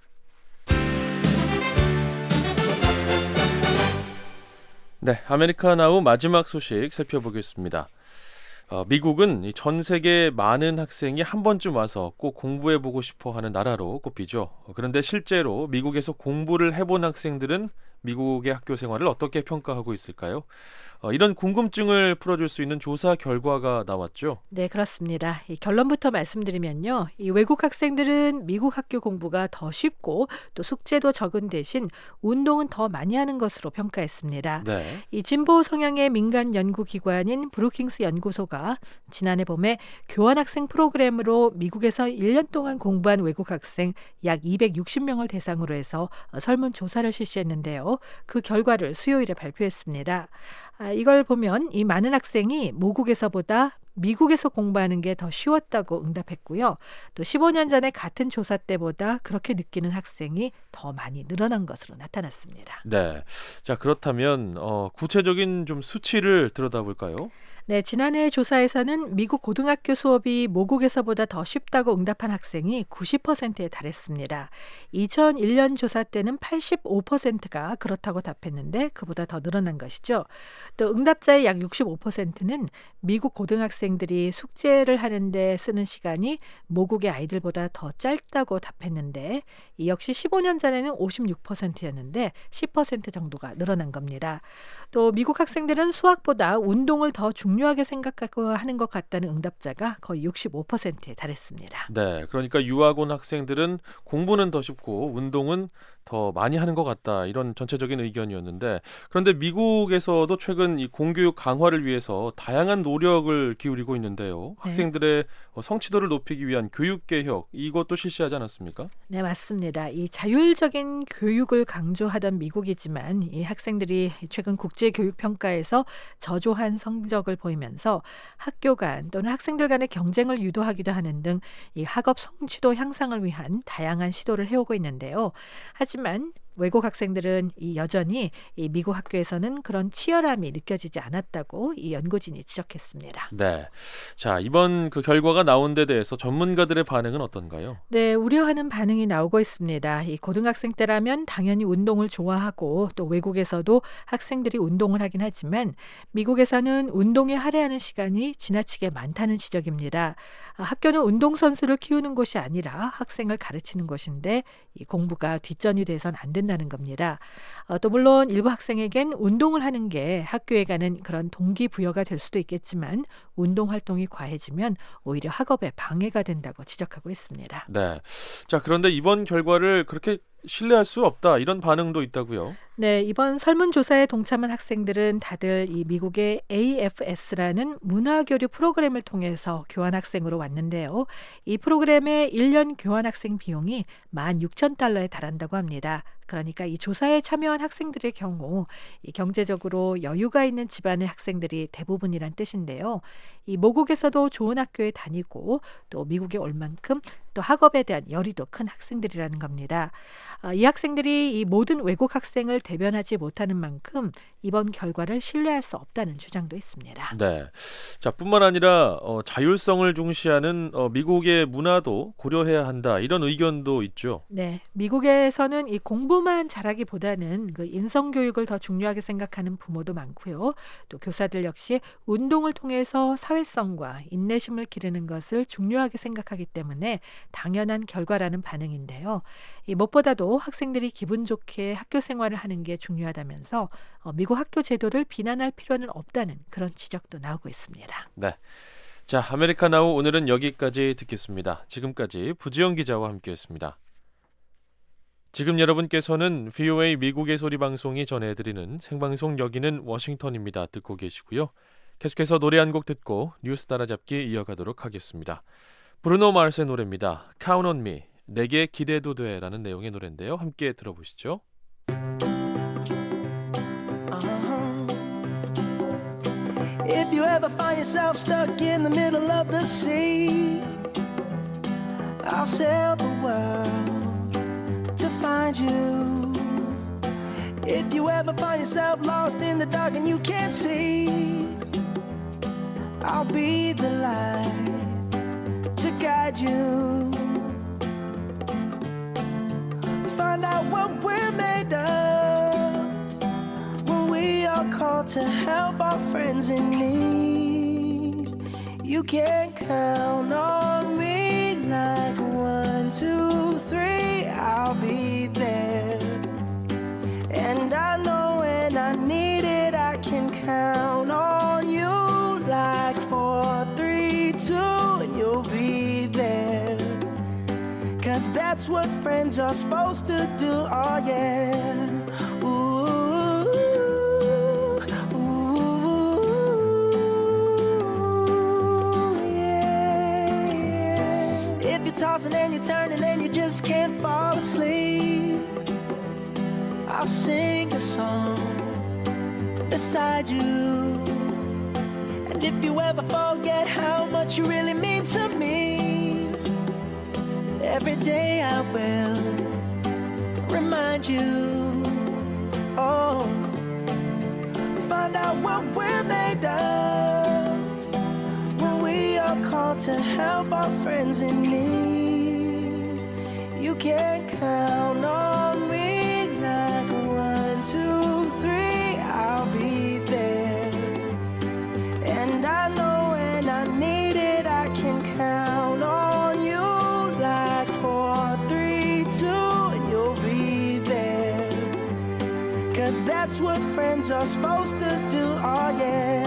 네, 아메리카나우 마지막 소식 살펴보겠습니다. 어, 미국은 전 세계 많은 학생이 한 번쯤 와서 꼭 공부해보고 싶어 하는 나라로 꼽히죠. 그런데 실제로 미국에서 공부를 해본 학생들은 미국의 학교 생활을 어떻게 평가하고 있을까요? 어, 이런 궁금증을 풀어줄 수 있는 조사 결과가 나왔죠. 네, 그렇습니다. 이 결론부터 말씀드리면요. 이 외국 학생들은 미국 학교 공부가 더 쉽고 또 숙제도 적은 대신 운동은 더 많이 하는 것으로 평가했습니다. 네. 이 진보 성향의 민간 연구기관인 브루킹스 연구소가 지난해 봄에 교환학생 프로그램으로 미국에서 일 년 동안 공부한 외국 학생 약 이백육십 명을 대상으로 해서 설문조사를 실시했는데요. 했는데요. 그 결과를 수요일에 발표했습니다. 아, 이걸 보면 이 많은 학생이 모국에서보다 미국에서 공부하는 게 더 쉬웠다고 응답했고요. 또 십오 년 전에 같은 조사 때보다 그렇게 느끼는 학생이 더 많이 늘어난 것으로 나타났습니다. 네. 자, 그렇다면 어, 구체적인 좀 수치를 들여다볼까요? 네, 지난해 조사에서는 미국 고등학교 수업이 모국에서보다 더 쉽다고 응답한 학생이 구십 퍼센트에 달했습니다. 이천일 년 조사 때는 팔십오 퍼센트가 그렇다고 답했는데 그보다 더 늘어난 것이죠. 또 응답자의 약 육십오 퍼센트는 미국 고등학생들이 숙제를 하는데 쓰는 시간이 모국의 아이들보다 더 짧다고 답했는데 이 역시 십오 년 전에는 오십육 퍼센트였는데 십 퍼센트 정도가 늘어난 겁니다. 또 미국 학생들은 수학보다 운동을 더 중요하게 생각하고 하는 것 같다는 응답자가 거의 육십오 퍼센트에 달했습니다. 네, 그러니까 유학 온 학생들은 공부는 더 쉽고 운동은 더 많이 하는 것 같다, 이런 전체적인 의견이었는데, 그런데 미국에서도 최근 이 공교육 강화를 위해서 다양한 노력을 기울이고 있는데요. 네. 학생들의 성취도를 높이기 위한 교육 개혁, 이것도 실시하지 않았습니까? 네, 맞습니다. 이 자율적인 교육을 강조하던 미국이지만 이 학생들이 최근 국제교육평가에서 저조한 성적을 보이면서 학교 간 또는 학생들 간의 경쟁을 유도하기도 하는 등 이 학업 성취도 향상을 위한 다양한 시도를 해오고 있는데요. 하지만 외국 학생들은 이 여전히 이 미국 학교에서는 그런 치열함이 느껴지지 않았다고 이 연구진이 지적했습니다. 네. 자, 이번 그 결과가 나온 데 대해서 전문가들의 반응은 어떤가요? 네, 우려하는 반응이 나오고 있습니다. 이 고등학생 때라면 당연히 운동을 좋아하고 또 외국에서도 학생들이 운동을 하긴 하지만 미국에서는 운동에 할애하는 시간이 지나치게 많다는 지적입니다. 학교는 운동선수를 키우는 곳이 아니라 학생을 가르치는 곳인데 이 공부가 뒷전이 돼선 안 된다는 겁니다. 어, 또 물론 일부 학생에겐 운동을 하는 게 학교에 가는 그런 동기부여가 될 수도 있겠지만 운동활동이 과해지면 오히려 학업에 방해가 된다고 지적하고 있습니다. 네. 자, 그런데 이번 결과를 그렇게 신뢰할 수 없다, 이런 반응도 있다고요? 네, 이번 설문조사에 동참한 학생들은 다들 이 미국의 에이에프에스라는 문화교류 프로그램을 통해서 교환학생으로 왔는데요. 이 프로그램의 일 년 교환학생 비용이 만 육천 달러에 달한다고 합니다. 그러니까 이 조사에 참여한 학생들의 경우 이 경제적으로 여유가 있는 집안의 학생들이 대부분이란 뜻인데요. 이 모국에서도 좋은 학교에 다니고 또 미국에 올 만큼 또 학업에 대한 열이 더 큰 학생들이라는 겁니다. 이 학생들이 이 모든 외국 학생을 대변하지 못하는 만큼 이번 결과를 신뢰할 수 없다는 주장도 있습니다. 네. 자, 뿐만 아니라 어, 자율성을 중시하는 어, 미국의 문화도 고려해야 한다, 이런 의견도 있죠. 네, 미국에서는 이 공부만 잘하기보다는 그 인성 교육을 더 중요하게 생각하는 부모도 많고요. 또 교사들 역시 운동을 통해서 사회성과 인내심을 기르는 것을 중요하게 생각하기 때문에 당연한 결과라는 반응인데요. 이 무엇보다도 학생들이 기분 좋게 학교 생활을 하는 게 중요하다면서 어, 미국 학교 제도를 비난할 필요는 없다는 그런 지적도 나오고 있습니다. 네. 자, 아메리카나우 오늘은 여기까지 듣겠습니다. 지금까지 부지영 기자와 함께했습니다. 지금 여러분께서는 브이오에이 미국의 소리 방송이 전해드리는 생방송 여기는 워싱턴입니다. 듣고 계시고요. 계속해서 노래 한 곡 듣고 뉴스 따라잡기 이어가도록 하겠습니다. 브루노 마르스의 노래입니다. Count on me. 내게 기대도 돼라는 내용의 노래인데요. 함께 들어보시죠. If you ever find yourself stuck in the middle of the sea, I'll sail the world to find you. If you ever find yourself lost in the dark and you can't see, I'll be the light to guide you. Find out what we're made of when we are called to help our friends in need. You can count on me like one, two, three, I'll be there. And I know when I need it, I can count on you like four, three, two, and you'll be there. Cause that's what friends are supposed to do, oh yeah. Ooh, ooh, yeah, yeah. If you're tossing and you're turning and you just can't fall asleep, I'll sing a song beside you. And if you ever forget how much you really mean to me, every day I will remind you. Oh, find out what we're made of when we are called to help our friends in need. You can count on me like one, two, three, I'll be there. And I know when I need it, I can count on you like four, three, two, and you'll be there. Cause that's what friends are supposed to do, oh yeah.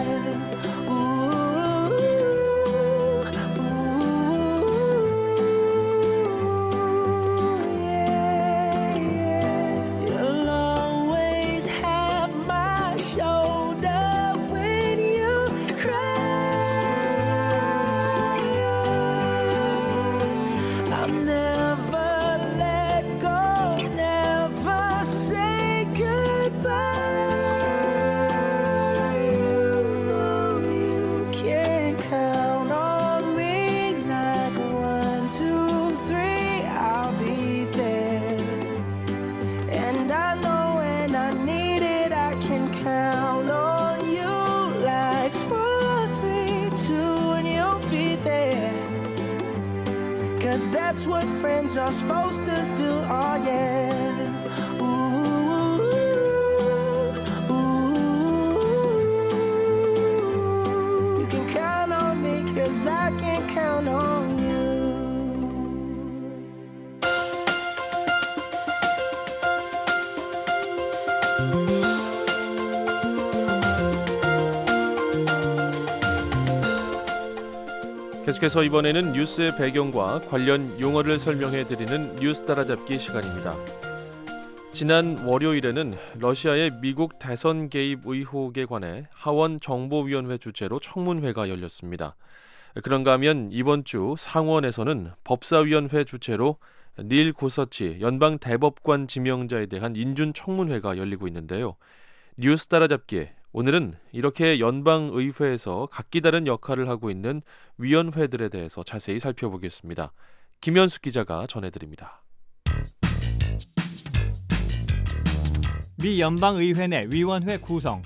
Cause that's what friends are supposed to do, oh yeah. Ooh, ooh. You can count on me cause I can count on you. 계속해서 이번에는 뉴스의 배경과 관련 용어를 설명해드리는 뉴스 따라잡기 시간입니다. 지난 월요일에는 러시아의 미국 대선 개입 의혹에 관해 하원 정보위원회 주최로 청문회가 열렸습니다. 그런가 하면 이번 주 상원에서는 법사위원회 주최로 닐 고서치 연방 대법관 지명자에 대한 인준 청문회가 열리고 있는데요. 뉴스 따라잡기에 오늘은 이렇게 연방의회에서 각기 다른 역할을 하고 있는 위원회들에 대해서 자세히 살펴보겠습니다. 김현숙 기자가 전해드립니다. 미 연방의회 내 위원회 구성.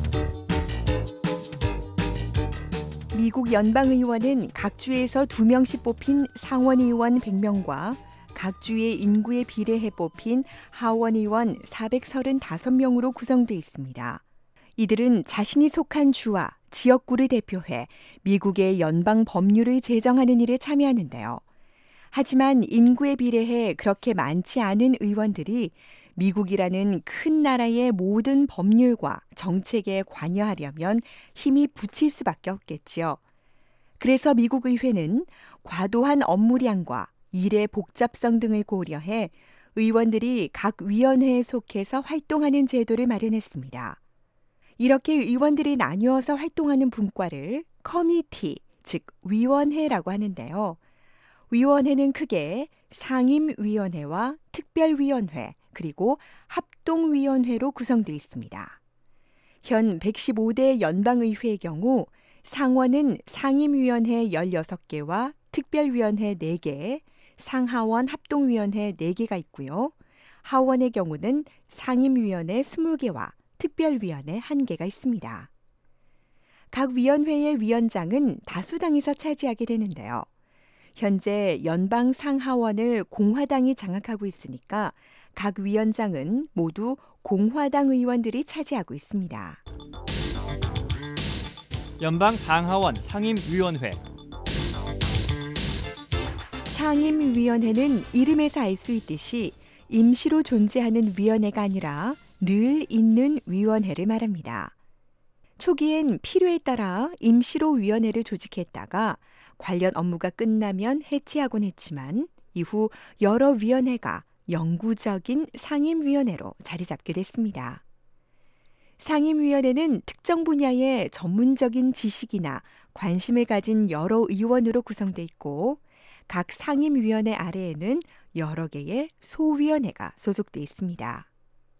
미국 연방의원은 각 주에서 두 명씩 뽑힌 상원의원 백 명과 각 주의 인구에 비례해 뽑힌 하원의원 사백삼십오 명으로 구성되어 있습니다. 이들은 자신이 속한 주와 지역구를 대표해 미국의 연방 법률을 제정하는 일에 참여하는데요. 하지만 인구에 비례해 그렇게 많지 않은 의원들이 미국이라는 큰 나라의 모든 법률과 정책에 관여하려면 힘이 붙일 수밖에 없겠지요. 그래서 미국 의회는 과도한 업무량과 일의 복잡성 등을 고려해 의원들이 각 위원회에 속해서 활동하는 제도를 마련했습니다. 이렇게 의원들이 나뉘어서 활동하는 분과를 커미티, 즉 위원회라고 하는데요. 위원회는 크게 상임위원회와 특별위원회, 그리고 합동위원회로 구성되어 있습니다. 현 백십오 대 연방의회의 경우 상원은 상임위원회 열여섯 개와 특별위원회 네 개, 상하원 합동위원회 네 개가 있고요. 하원의 경우는 상임위원회 이십 개와 특별위원회 한 개가 있습니다. 각 위원회의 위원장은 다수당에서 차지하게 되는데요. 현재 연방 상하원을 공화당이 장악하고 있으니까 각 위원장은 모두 공화당 의원들이 차지하고 있습니다. 연방 상하원 상임위원회. 상임위원회는 이름에서 알 수 있듯이 임시로 존재하는 위원회가 아니라 늘 있는 위원회를 말합니다. 초기엔 필요에 따라 임시로 위원회를 조직했다가 관련 업무가 끝나면 해체하곤 했지만 이후 여러 위원회가 영구적인 상임위원회로 자리 잡게 됐습니다. 상임위원회는 특정 분야의 전문적인 지식이나 관심을 가진 여러 의원으로 구성돼 있고 각 상임위원회 아래에는 여러 개의 소위원회가 소속돼 있습니다.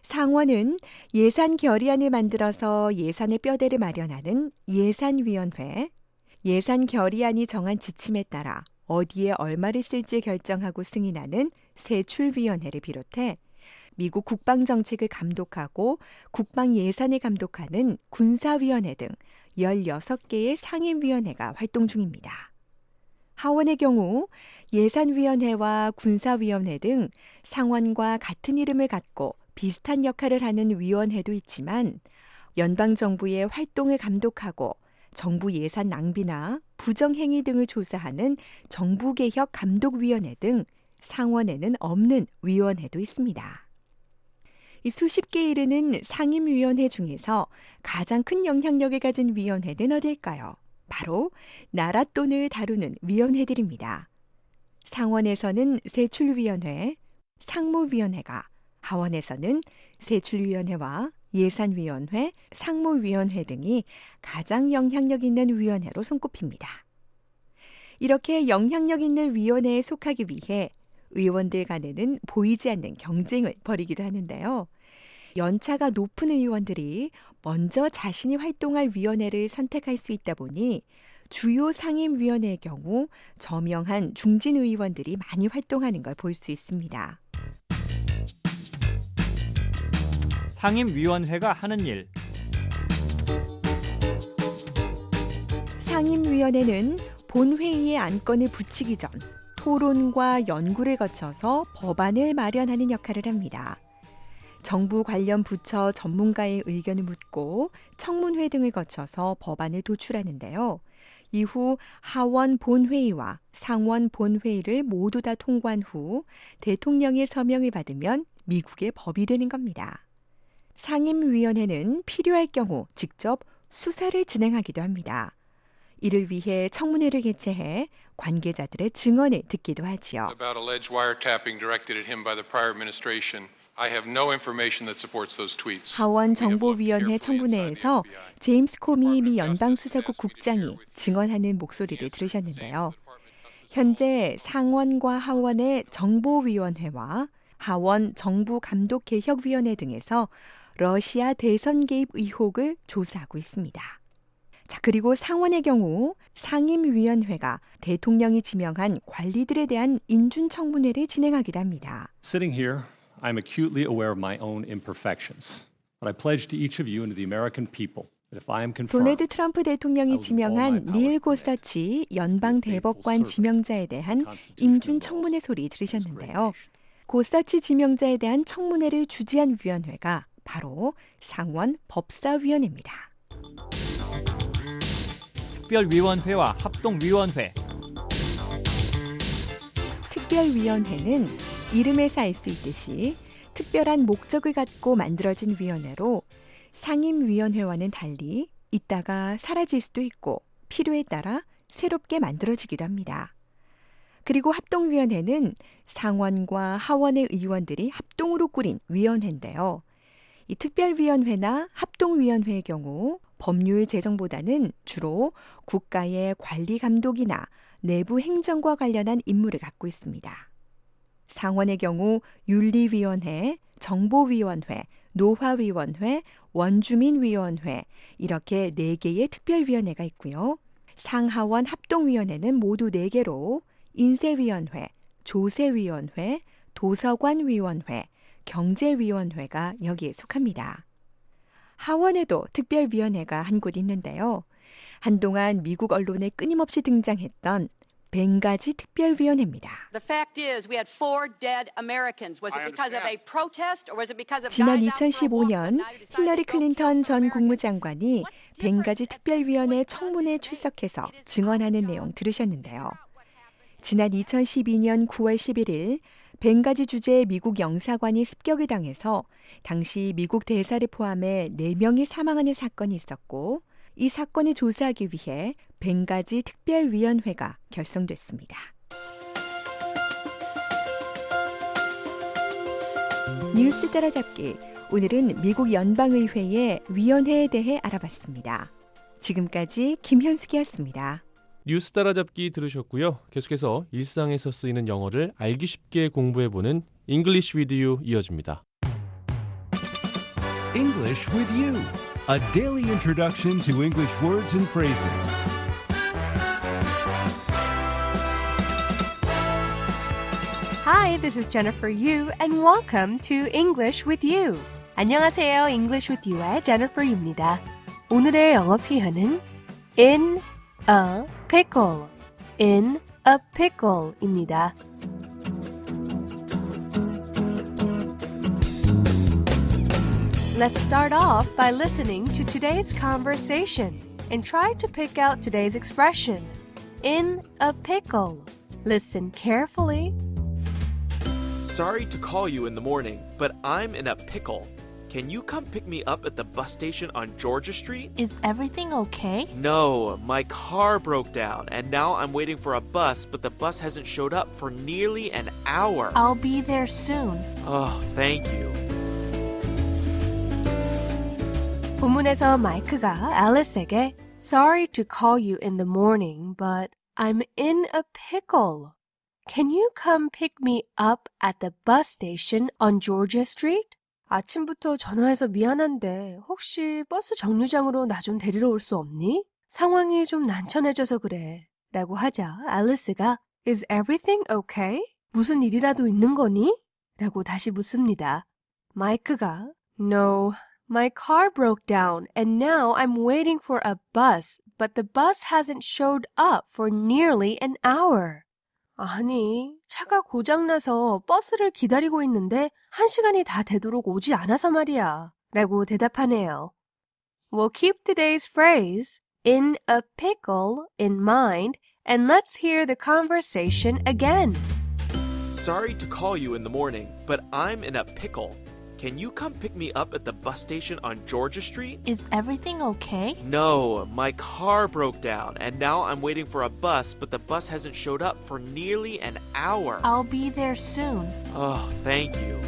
상원은 예산 결의안을 만들어서 예산의 뼈대를 마련하는 예산위원회, 예산 결의안이 정한 지침에 따라 어디에 얼마를 쓸지 결정하고 승인하는 세출위원회를 비롯해 미국 국방정책을 감독하고 국방 예산을 감독하는 군사위원회 등 열여섯 개의 상임위원회가 활동 중입니다. 하원의 경우 예산위원회와 군사위원회 등 상원과 같은 이름을 갖고 비슷한 역할을 하는 위원회도 있지만 연방정부의 활동을 감독하고 정부 예산 낭비나 부정행위 등을 조사하는 정부개혁감독위원회 등 상원에는 없는 위원회도 있습니다. 이 수십 개에 이르는 상임위원회 중에서 가장 큰 영향력을 가진 위원회는 어딜까요? 바로 나라 돈을 다루는 위원회들입니다. 상원에서는 세출위원회, 상무위원회가, 하원에서는 세출위원회와 예산위원회, 상무위원회 등이 가장 영향력 있는 위원회로 손꼽힙니다. 이렇게 영향력 있는 위원회에 속하기 위해 의원들 간에는 보이지 않는 경쟁을 벌이기도 하는데요. 연차가 높은 의원들이 먼저 자신이 활동할 위원회를 선택할 수 있다 보니 주요 상임위원회의 경우 저명한 중진 의원들이 많이 활동하는 걸 볼 수 있습니다. 상임위원회가 하는 일. 상임위원회는 본회의의 안건을 붙이기 전 토론과 연구를 거쳐서 법안을 마련하는 역할을 합니다. 정부 관련 부처 전문가의 의견을 묻고 청문회 등을 거쳐서 법안을 도출하는데요. 이후 하원 본회의와 상원 본회의를 모두 다 통과한 후 대통령의 서명을 받으면 미국의 법이 되는 겁니다. 상임위원회는 필요할 경우 직접 수사를 진행하기도 합니다. 이를 위해 청문회를 개최해 관계자들의 증언을 듣기도 하지요. About alleged wiretapping directed at him by the prior administration. I have no information that supports those tweets. 하원 정보위원회 청문회에서 제임스 코미 미 연방수사국 국장이 증언하는 목소리를 들으셨는데요. 현재 상원과 하원의 정보위원회와 하원 정부감독개혁위원회 등에서 러시아 대선 개입 의혹을 조사하고 있습니다. 자, 그리고 상원의 경우 상임위원회가 대통령이 지명한 관리들에 대한 인준청문회를 진행하기도 합니다. Sitting here, I'm acutely aware of my own imperfections. But I pledge to each of you and to the American people that if I am confirmed, 도널드 트럼프 대통령이 지명한 닐 고서치 연방 대법관 지명자에 대한 인준청문회 소리 들으셨는데요. 고서치 지명자에 대한 청문회를 주재한 위원회가 바로 상원 법사위원회입니다. 특별위원회와 합동위원회. 특별위원회는 이름에서 알 수 있듯이 특별한 목적을 갖고 만들어진 위원회로 상임위원회와는 달리 있다가 사라질 수도 있고 필요에 따라 새롭게 만들어지기도 합니다. 그리고 합동위원회는 상원과 하원의 의원들이 합동으로 꾸린 위원회인데요. 이 특별위원회나 합동위원회의 경우 법률 제정보다는 주로 국가의 관리 감독이나 내부 행정과 관련한 임무를 갖고 있습니다. 상원의 경우 윤리위원회, 정보위원회, 노화위원회, 원주민위원회 이렇게 네 개의 특별위원회가 있고요. 상하원 합동위원회는 모두 네 개로 인쇄위원회, 조세위원회, 도서관위원회, 경제위원회가 여기에 속합니다. 하원에도 특별위원회가 한 곳 있는데요. 한동안 미국 언론에 끊임없이 등장했던 벵가지 특별위원회입니다. 지난 이천십오 년 힐러리 클린턴 전 국무장관이 벵가지 특별위원회 청문회에 출석해서 증언하는 내용 들으셨는데요. 지난 이천십이 년 구월 십일일 벵가지 주재의 미국 영사관이 습격을 당해서 당시 미국 대사를 포함해 네 명이 사망하는 사건이 있었고 이 사건을 조사하기 위해 벵가지 특별위원회가 결성됐습니다. 뉴스 따라잡기. 오늘은 미국 연방의회의 위원회에 대해 알아봤습니다. 지금까지 김현숙이었습니다. 뉴스 따라잡기 들으셨고요. 계속해서 일상에서 쓰이는 영어를 알기 쉽게 공부해보는 English with you 이어집니다. English with You, a daily introduction to English words and phrases. Hi, this is Jennifer Yu, and welcome to English with You. 안녕하세요, English with You의 Jennifer Yu입니다. 오늘의 영어 표현은 in a pickle, in a pickle입니다. Let's start off by listening to today's conversation and try to pick out today's expression, in a pickle. Listen carefully. Sorry to call you in the morning, but I'm in a pickle. Can you come pick me up at the bus station on Georgia Street? Is everything okay? No, my car broke down, and now I'm waiting for a bus, but the bus hasn't showed up for nearly an hour. I'll be there soon. Oh, thank you. 본문에서 마이크가 앨리스에게 Sorry to call you in the morning, but I'm in a pickle. Can you come pick me up at the bus station on Georgia Street? 아침부터 전화해서 미안한데 혹시 버스 정류장으로 나 좀 데리러 올 수 없니? 상황이 좀 난처해져서 그래. 라고 하자 앨리스가 Is everything okay? 무슨 일이라도 있는 거니? 라고 다시 묻습니다. 마이크가 No, my car broke down and now I'm waiting for a bus, but the bus hasn't showed up for nearly an hour. 아니, 차가 고장나서 버스를 기다리고 있는데 한 시간이 다 되도록 오지 않아서 말이야. 라고 대답하네요. We'll keep today's phrase, in a pickle, in mind, and let's hear the conversation again. Sorry to call you in the morning, but I'm in a pickle. Can you come pick me up at the bus station on Georgia Street? Is everything okay? No, my car broke down, and now I'm waiting for a bus, but the bus hasn't showed up for nearly an hour. I'll be there soon. Oh, thank you.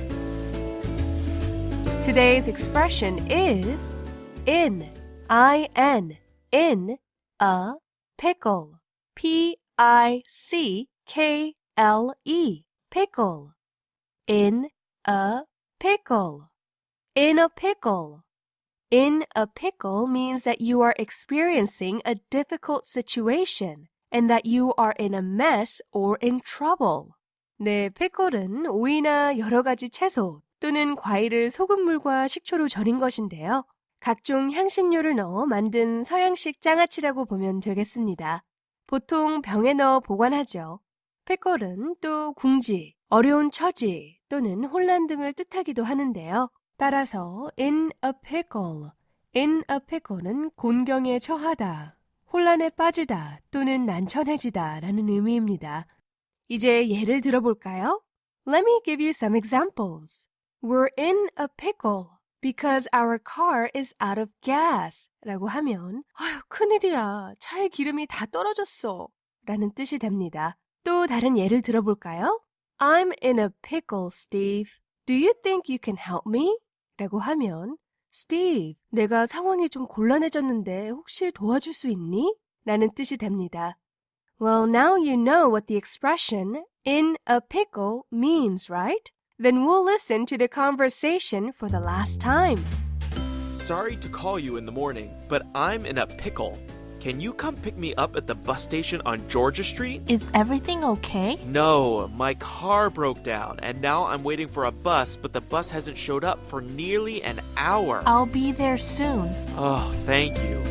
Today's expression is in, I N, in a pickle. P I C K L E, pickle. In a pickle. In a pickle. In a pickle means that you are experiencing a difficult situation and that you are in a mess or in trouble. 네, pickle은 오이나 여러 가지 채소 또는 과일을 소금물과 식초로 절인 것인데요. 각종 향신료를 넣어 만든 서양식 장아찌라고 보면 되겠습니다. 보통 병에 넣어 보관하죠. pickle은 또 궁지, 어려운 처지 또는 혼란 등을 뜻하기도 하는데요. 따라서 in a pickle, in a pickle는 곤경에 처하다, 혼란에 빠지다 또는 난처해지다 라는 의미입니다. 이제 예를 들어볼까요? Let me give you some examples. We're in a pickle because our car is out of gas 라고 하면 아유 큰일이야, 차에 기름이 다 떨어졌어 라는 뜻이 됩니다. 또 다른 예를 들어볼까요? I'm in a pickle, Steve. Do you think you can help me? 라고 하면 Steve, 내가 상황이 좀 곤란해졌는데 혹시 도와줄 수 있니? 라는 뜻이 됩니다. Well, now you know what the expression in a pickle means, right? Then we'll listen to the conversation for the last time. Sorry to call you in the morning, but I'm in a pickle. Can you come pick me up at the bus station on Georgia Street? Is everything okay? No, my car broke down, and now I'm waiting for a bus, but the bus hasn't showed up for nearly an hour. I'll be there soon. Oh, thank you.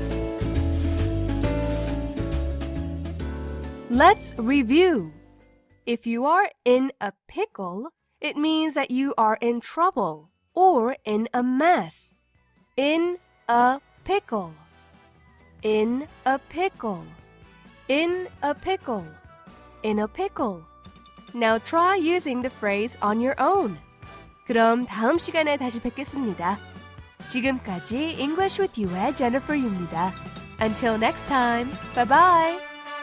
Let's review. If you are in a pickle, it means that you are in trouble or in a mess. In a pickle. In a pickle. In a pickle. In a pickle. Now try using the phrase on your own. 그럼 다음 시간에 다시 뵙겠습니다. 지금까지 English with You의 Jennifer Yu입니다. Until next time. Bye bye.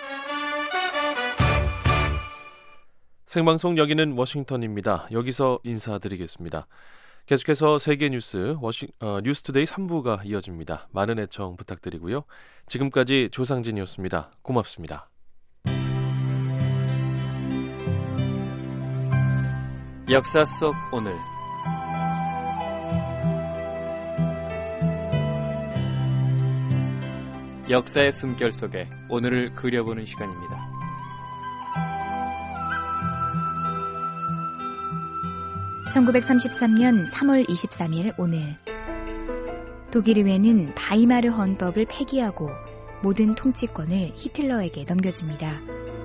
생방송 여기는 워싱턴입니다. 여기서 인사드리겠습니다. 계속해서 세계 뉴스 워싱, 어, 뉴스투데이 삼 부가 이어집니다. 많은 애청 부탁드리고요. 지금까지 조상진이었습니다. 고맙습니다. 역사 속 오늘 역사의 숨결 속에 오늘을 그려보는 시간입니다. 천구백삼십삼년 삼월 이십삼일 오늘 독일의회는 바이마르 헌법을 폐기하고 모든 통치권을 히틀러에게 넘겨줍니다.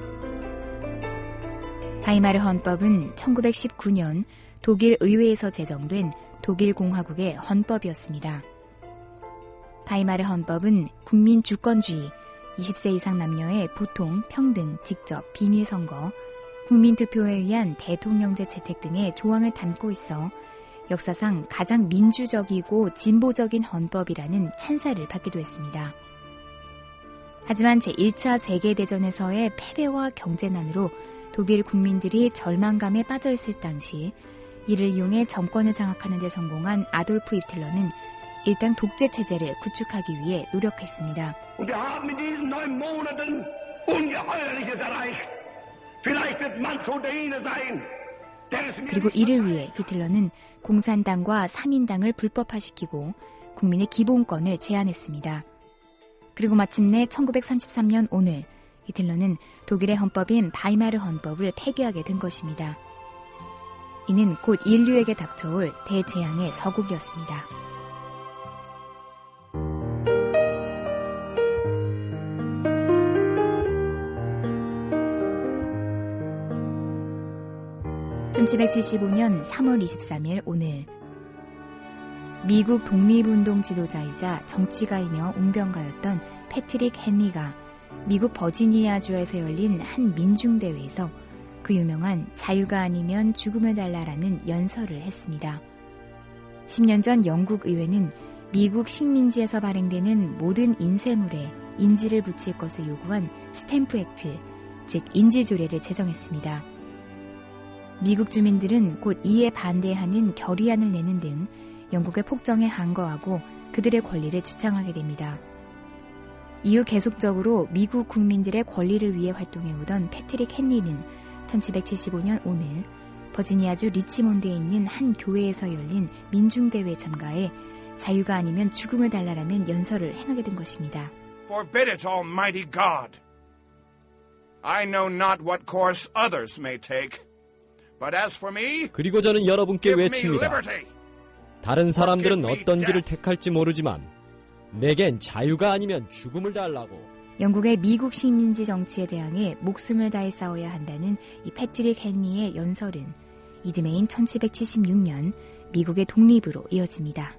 바이마르 헌법은 천구백십구년 독일 의회에서 제정된 독일 공화국의 헌법이었습니다. 바이마르 헌법은 국민 주권주의, 이십 세 이상 남녀의 보통, 평등, 직접, 비밀 선거, 국민투표에 의한 대통령제 채택 등의 조항을 담고 있어 역사상 가장 민주적이고 진보적인 헌법이라는 찬사를 받기도 했습니다. 하지만 제일 차 세계대전에서의 패배와 경제난으로 독일 국민들이 절망감에 빠져있을 당시 이를 이용해 정권을 장악하는 데 성공한 아돌프 히틀러는 일당 독재 체제를 구축하기 위해 노력했습니다. 그리고 이를 위해 히틀러는 공산당과 삼인당을 불법화시키고 국민의 기본권을 제한했습니다. 그리고 마침내 천구백삼십삼년 오늘 히틀러는 독일의 헌법인 바이마르 헌법을 폐기하게 된 것입니다. 이는 곧 인류에게 닥쳐올 대재앙의 서곡이었습니다. 천칠백칠십오년 삼월 이십삼일 오늘 미국 독립운동 지도자이자 정치가이며 웅변가였던 패트릭 헨리가 미국 버지니아주에서 열린 한 민중대회에서 그 유명한 자유가 아니면 죽음을 달라라는 연설을 했습니다. 십 년 전 영국 의회는 미국 식민지에서 발행되는 모든 인쇄물에 인지를 붙일 것을 요구한 스탬프 액트, 즉 인지조례를 제정했습니다. 미국 주민들은 곧 이에 반대하는 결의안을 내는 등 영국의 폭정에 항거하고 그들의 권리를 주창하게 됩니다. 이후 계속적으로 미국 국민들의 권리를 위해 활동해오던 패트릭 헨리는 천칠백칠십오년 오늘 버지니아주 리치몬드에 있는 한 교회에서 열린 민중대회에 참가해 자유가 아니면 죽음을 달라라는 연설을 행하게 된 것입니다. Forbid it, Almighty God. I know not what course others may take. But as for me, 그리고 저는 여러분께 give me 외칩니다. liberty. 다른 사람들은 Or give me 어떤 death. 길을 택할지 모르지만 내겐 자유가 아니면 죽음을 달라고. 영국의 미국 식민지 정치에 대항해 목숨을 다해 싸워야 한다는 이 패트릭 헨리의 연설은 이듬해인 천칠백칠십육년 미국의 독립으로 이어집니다.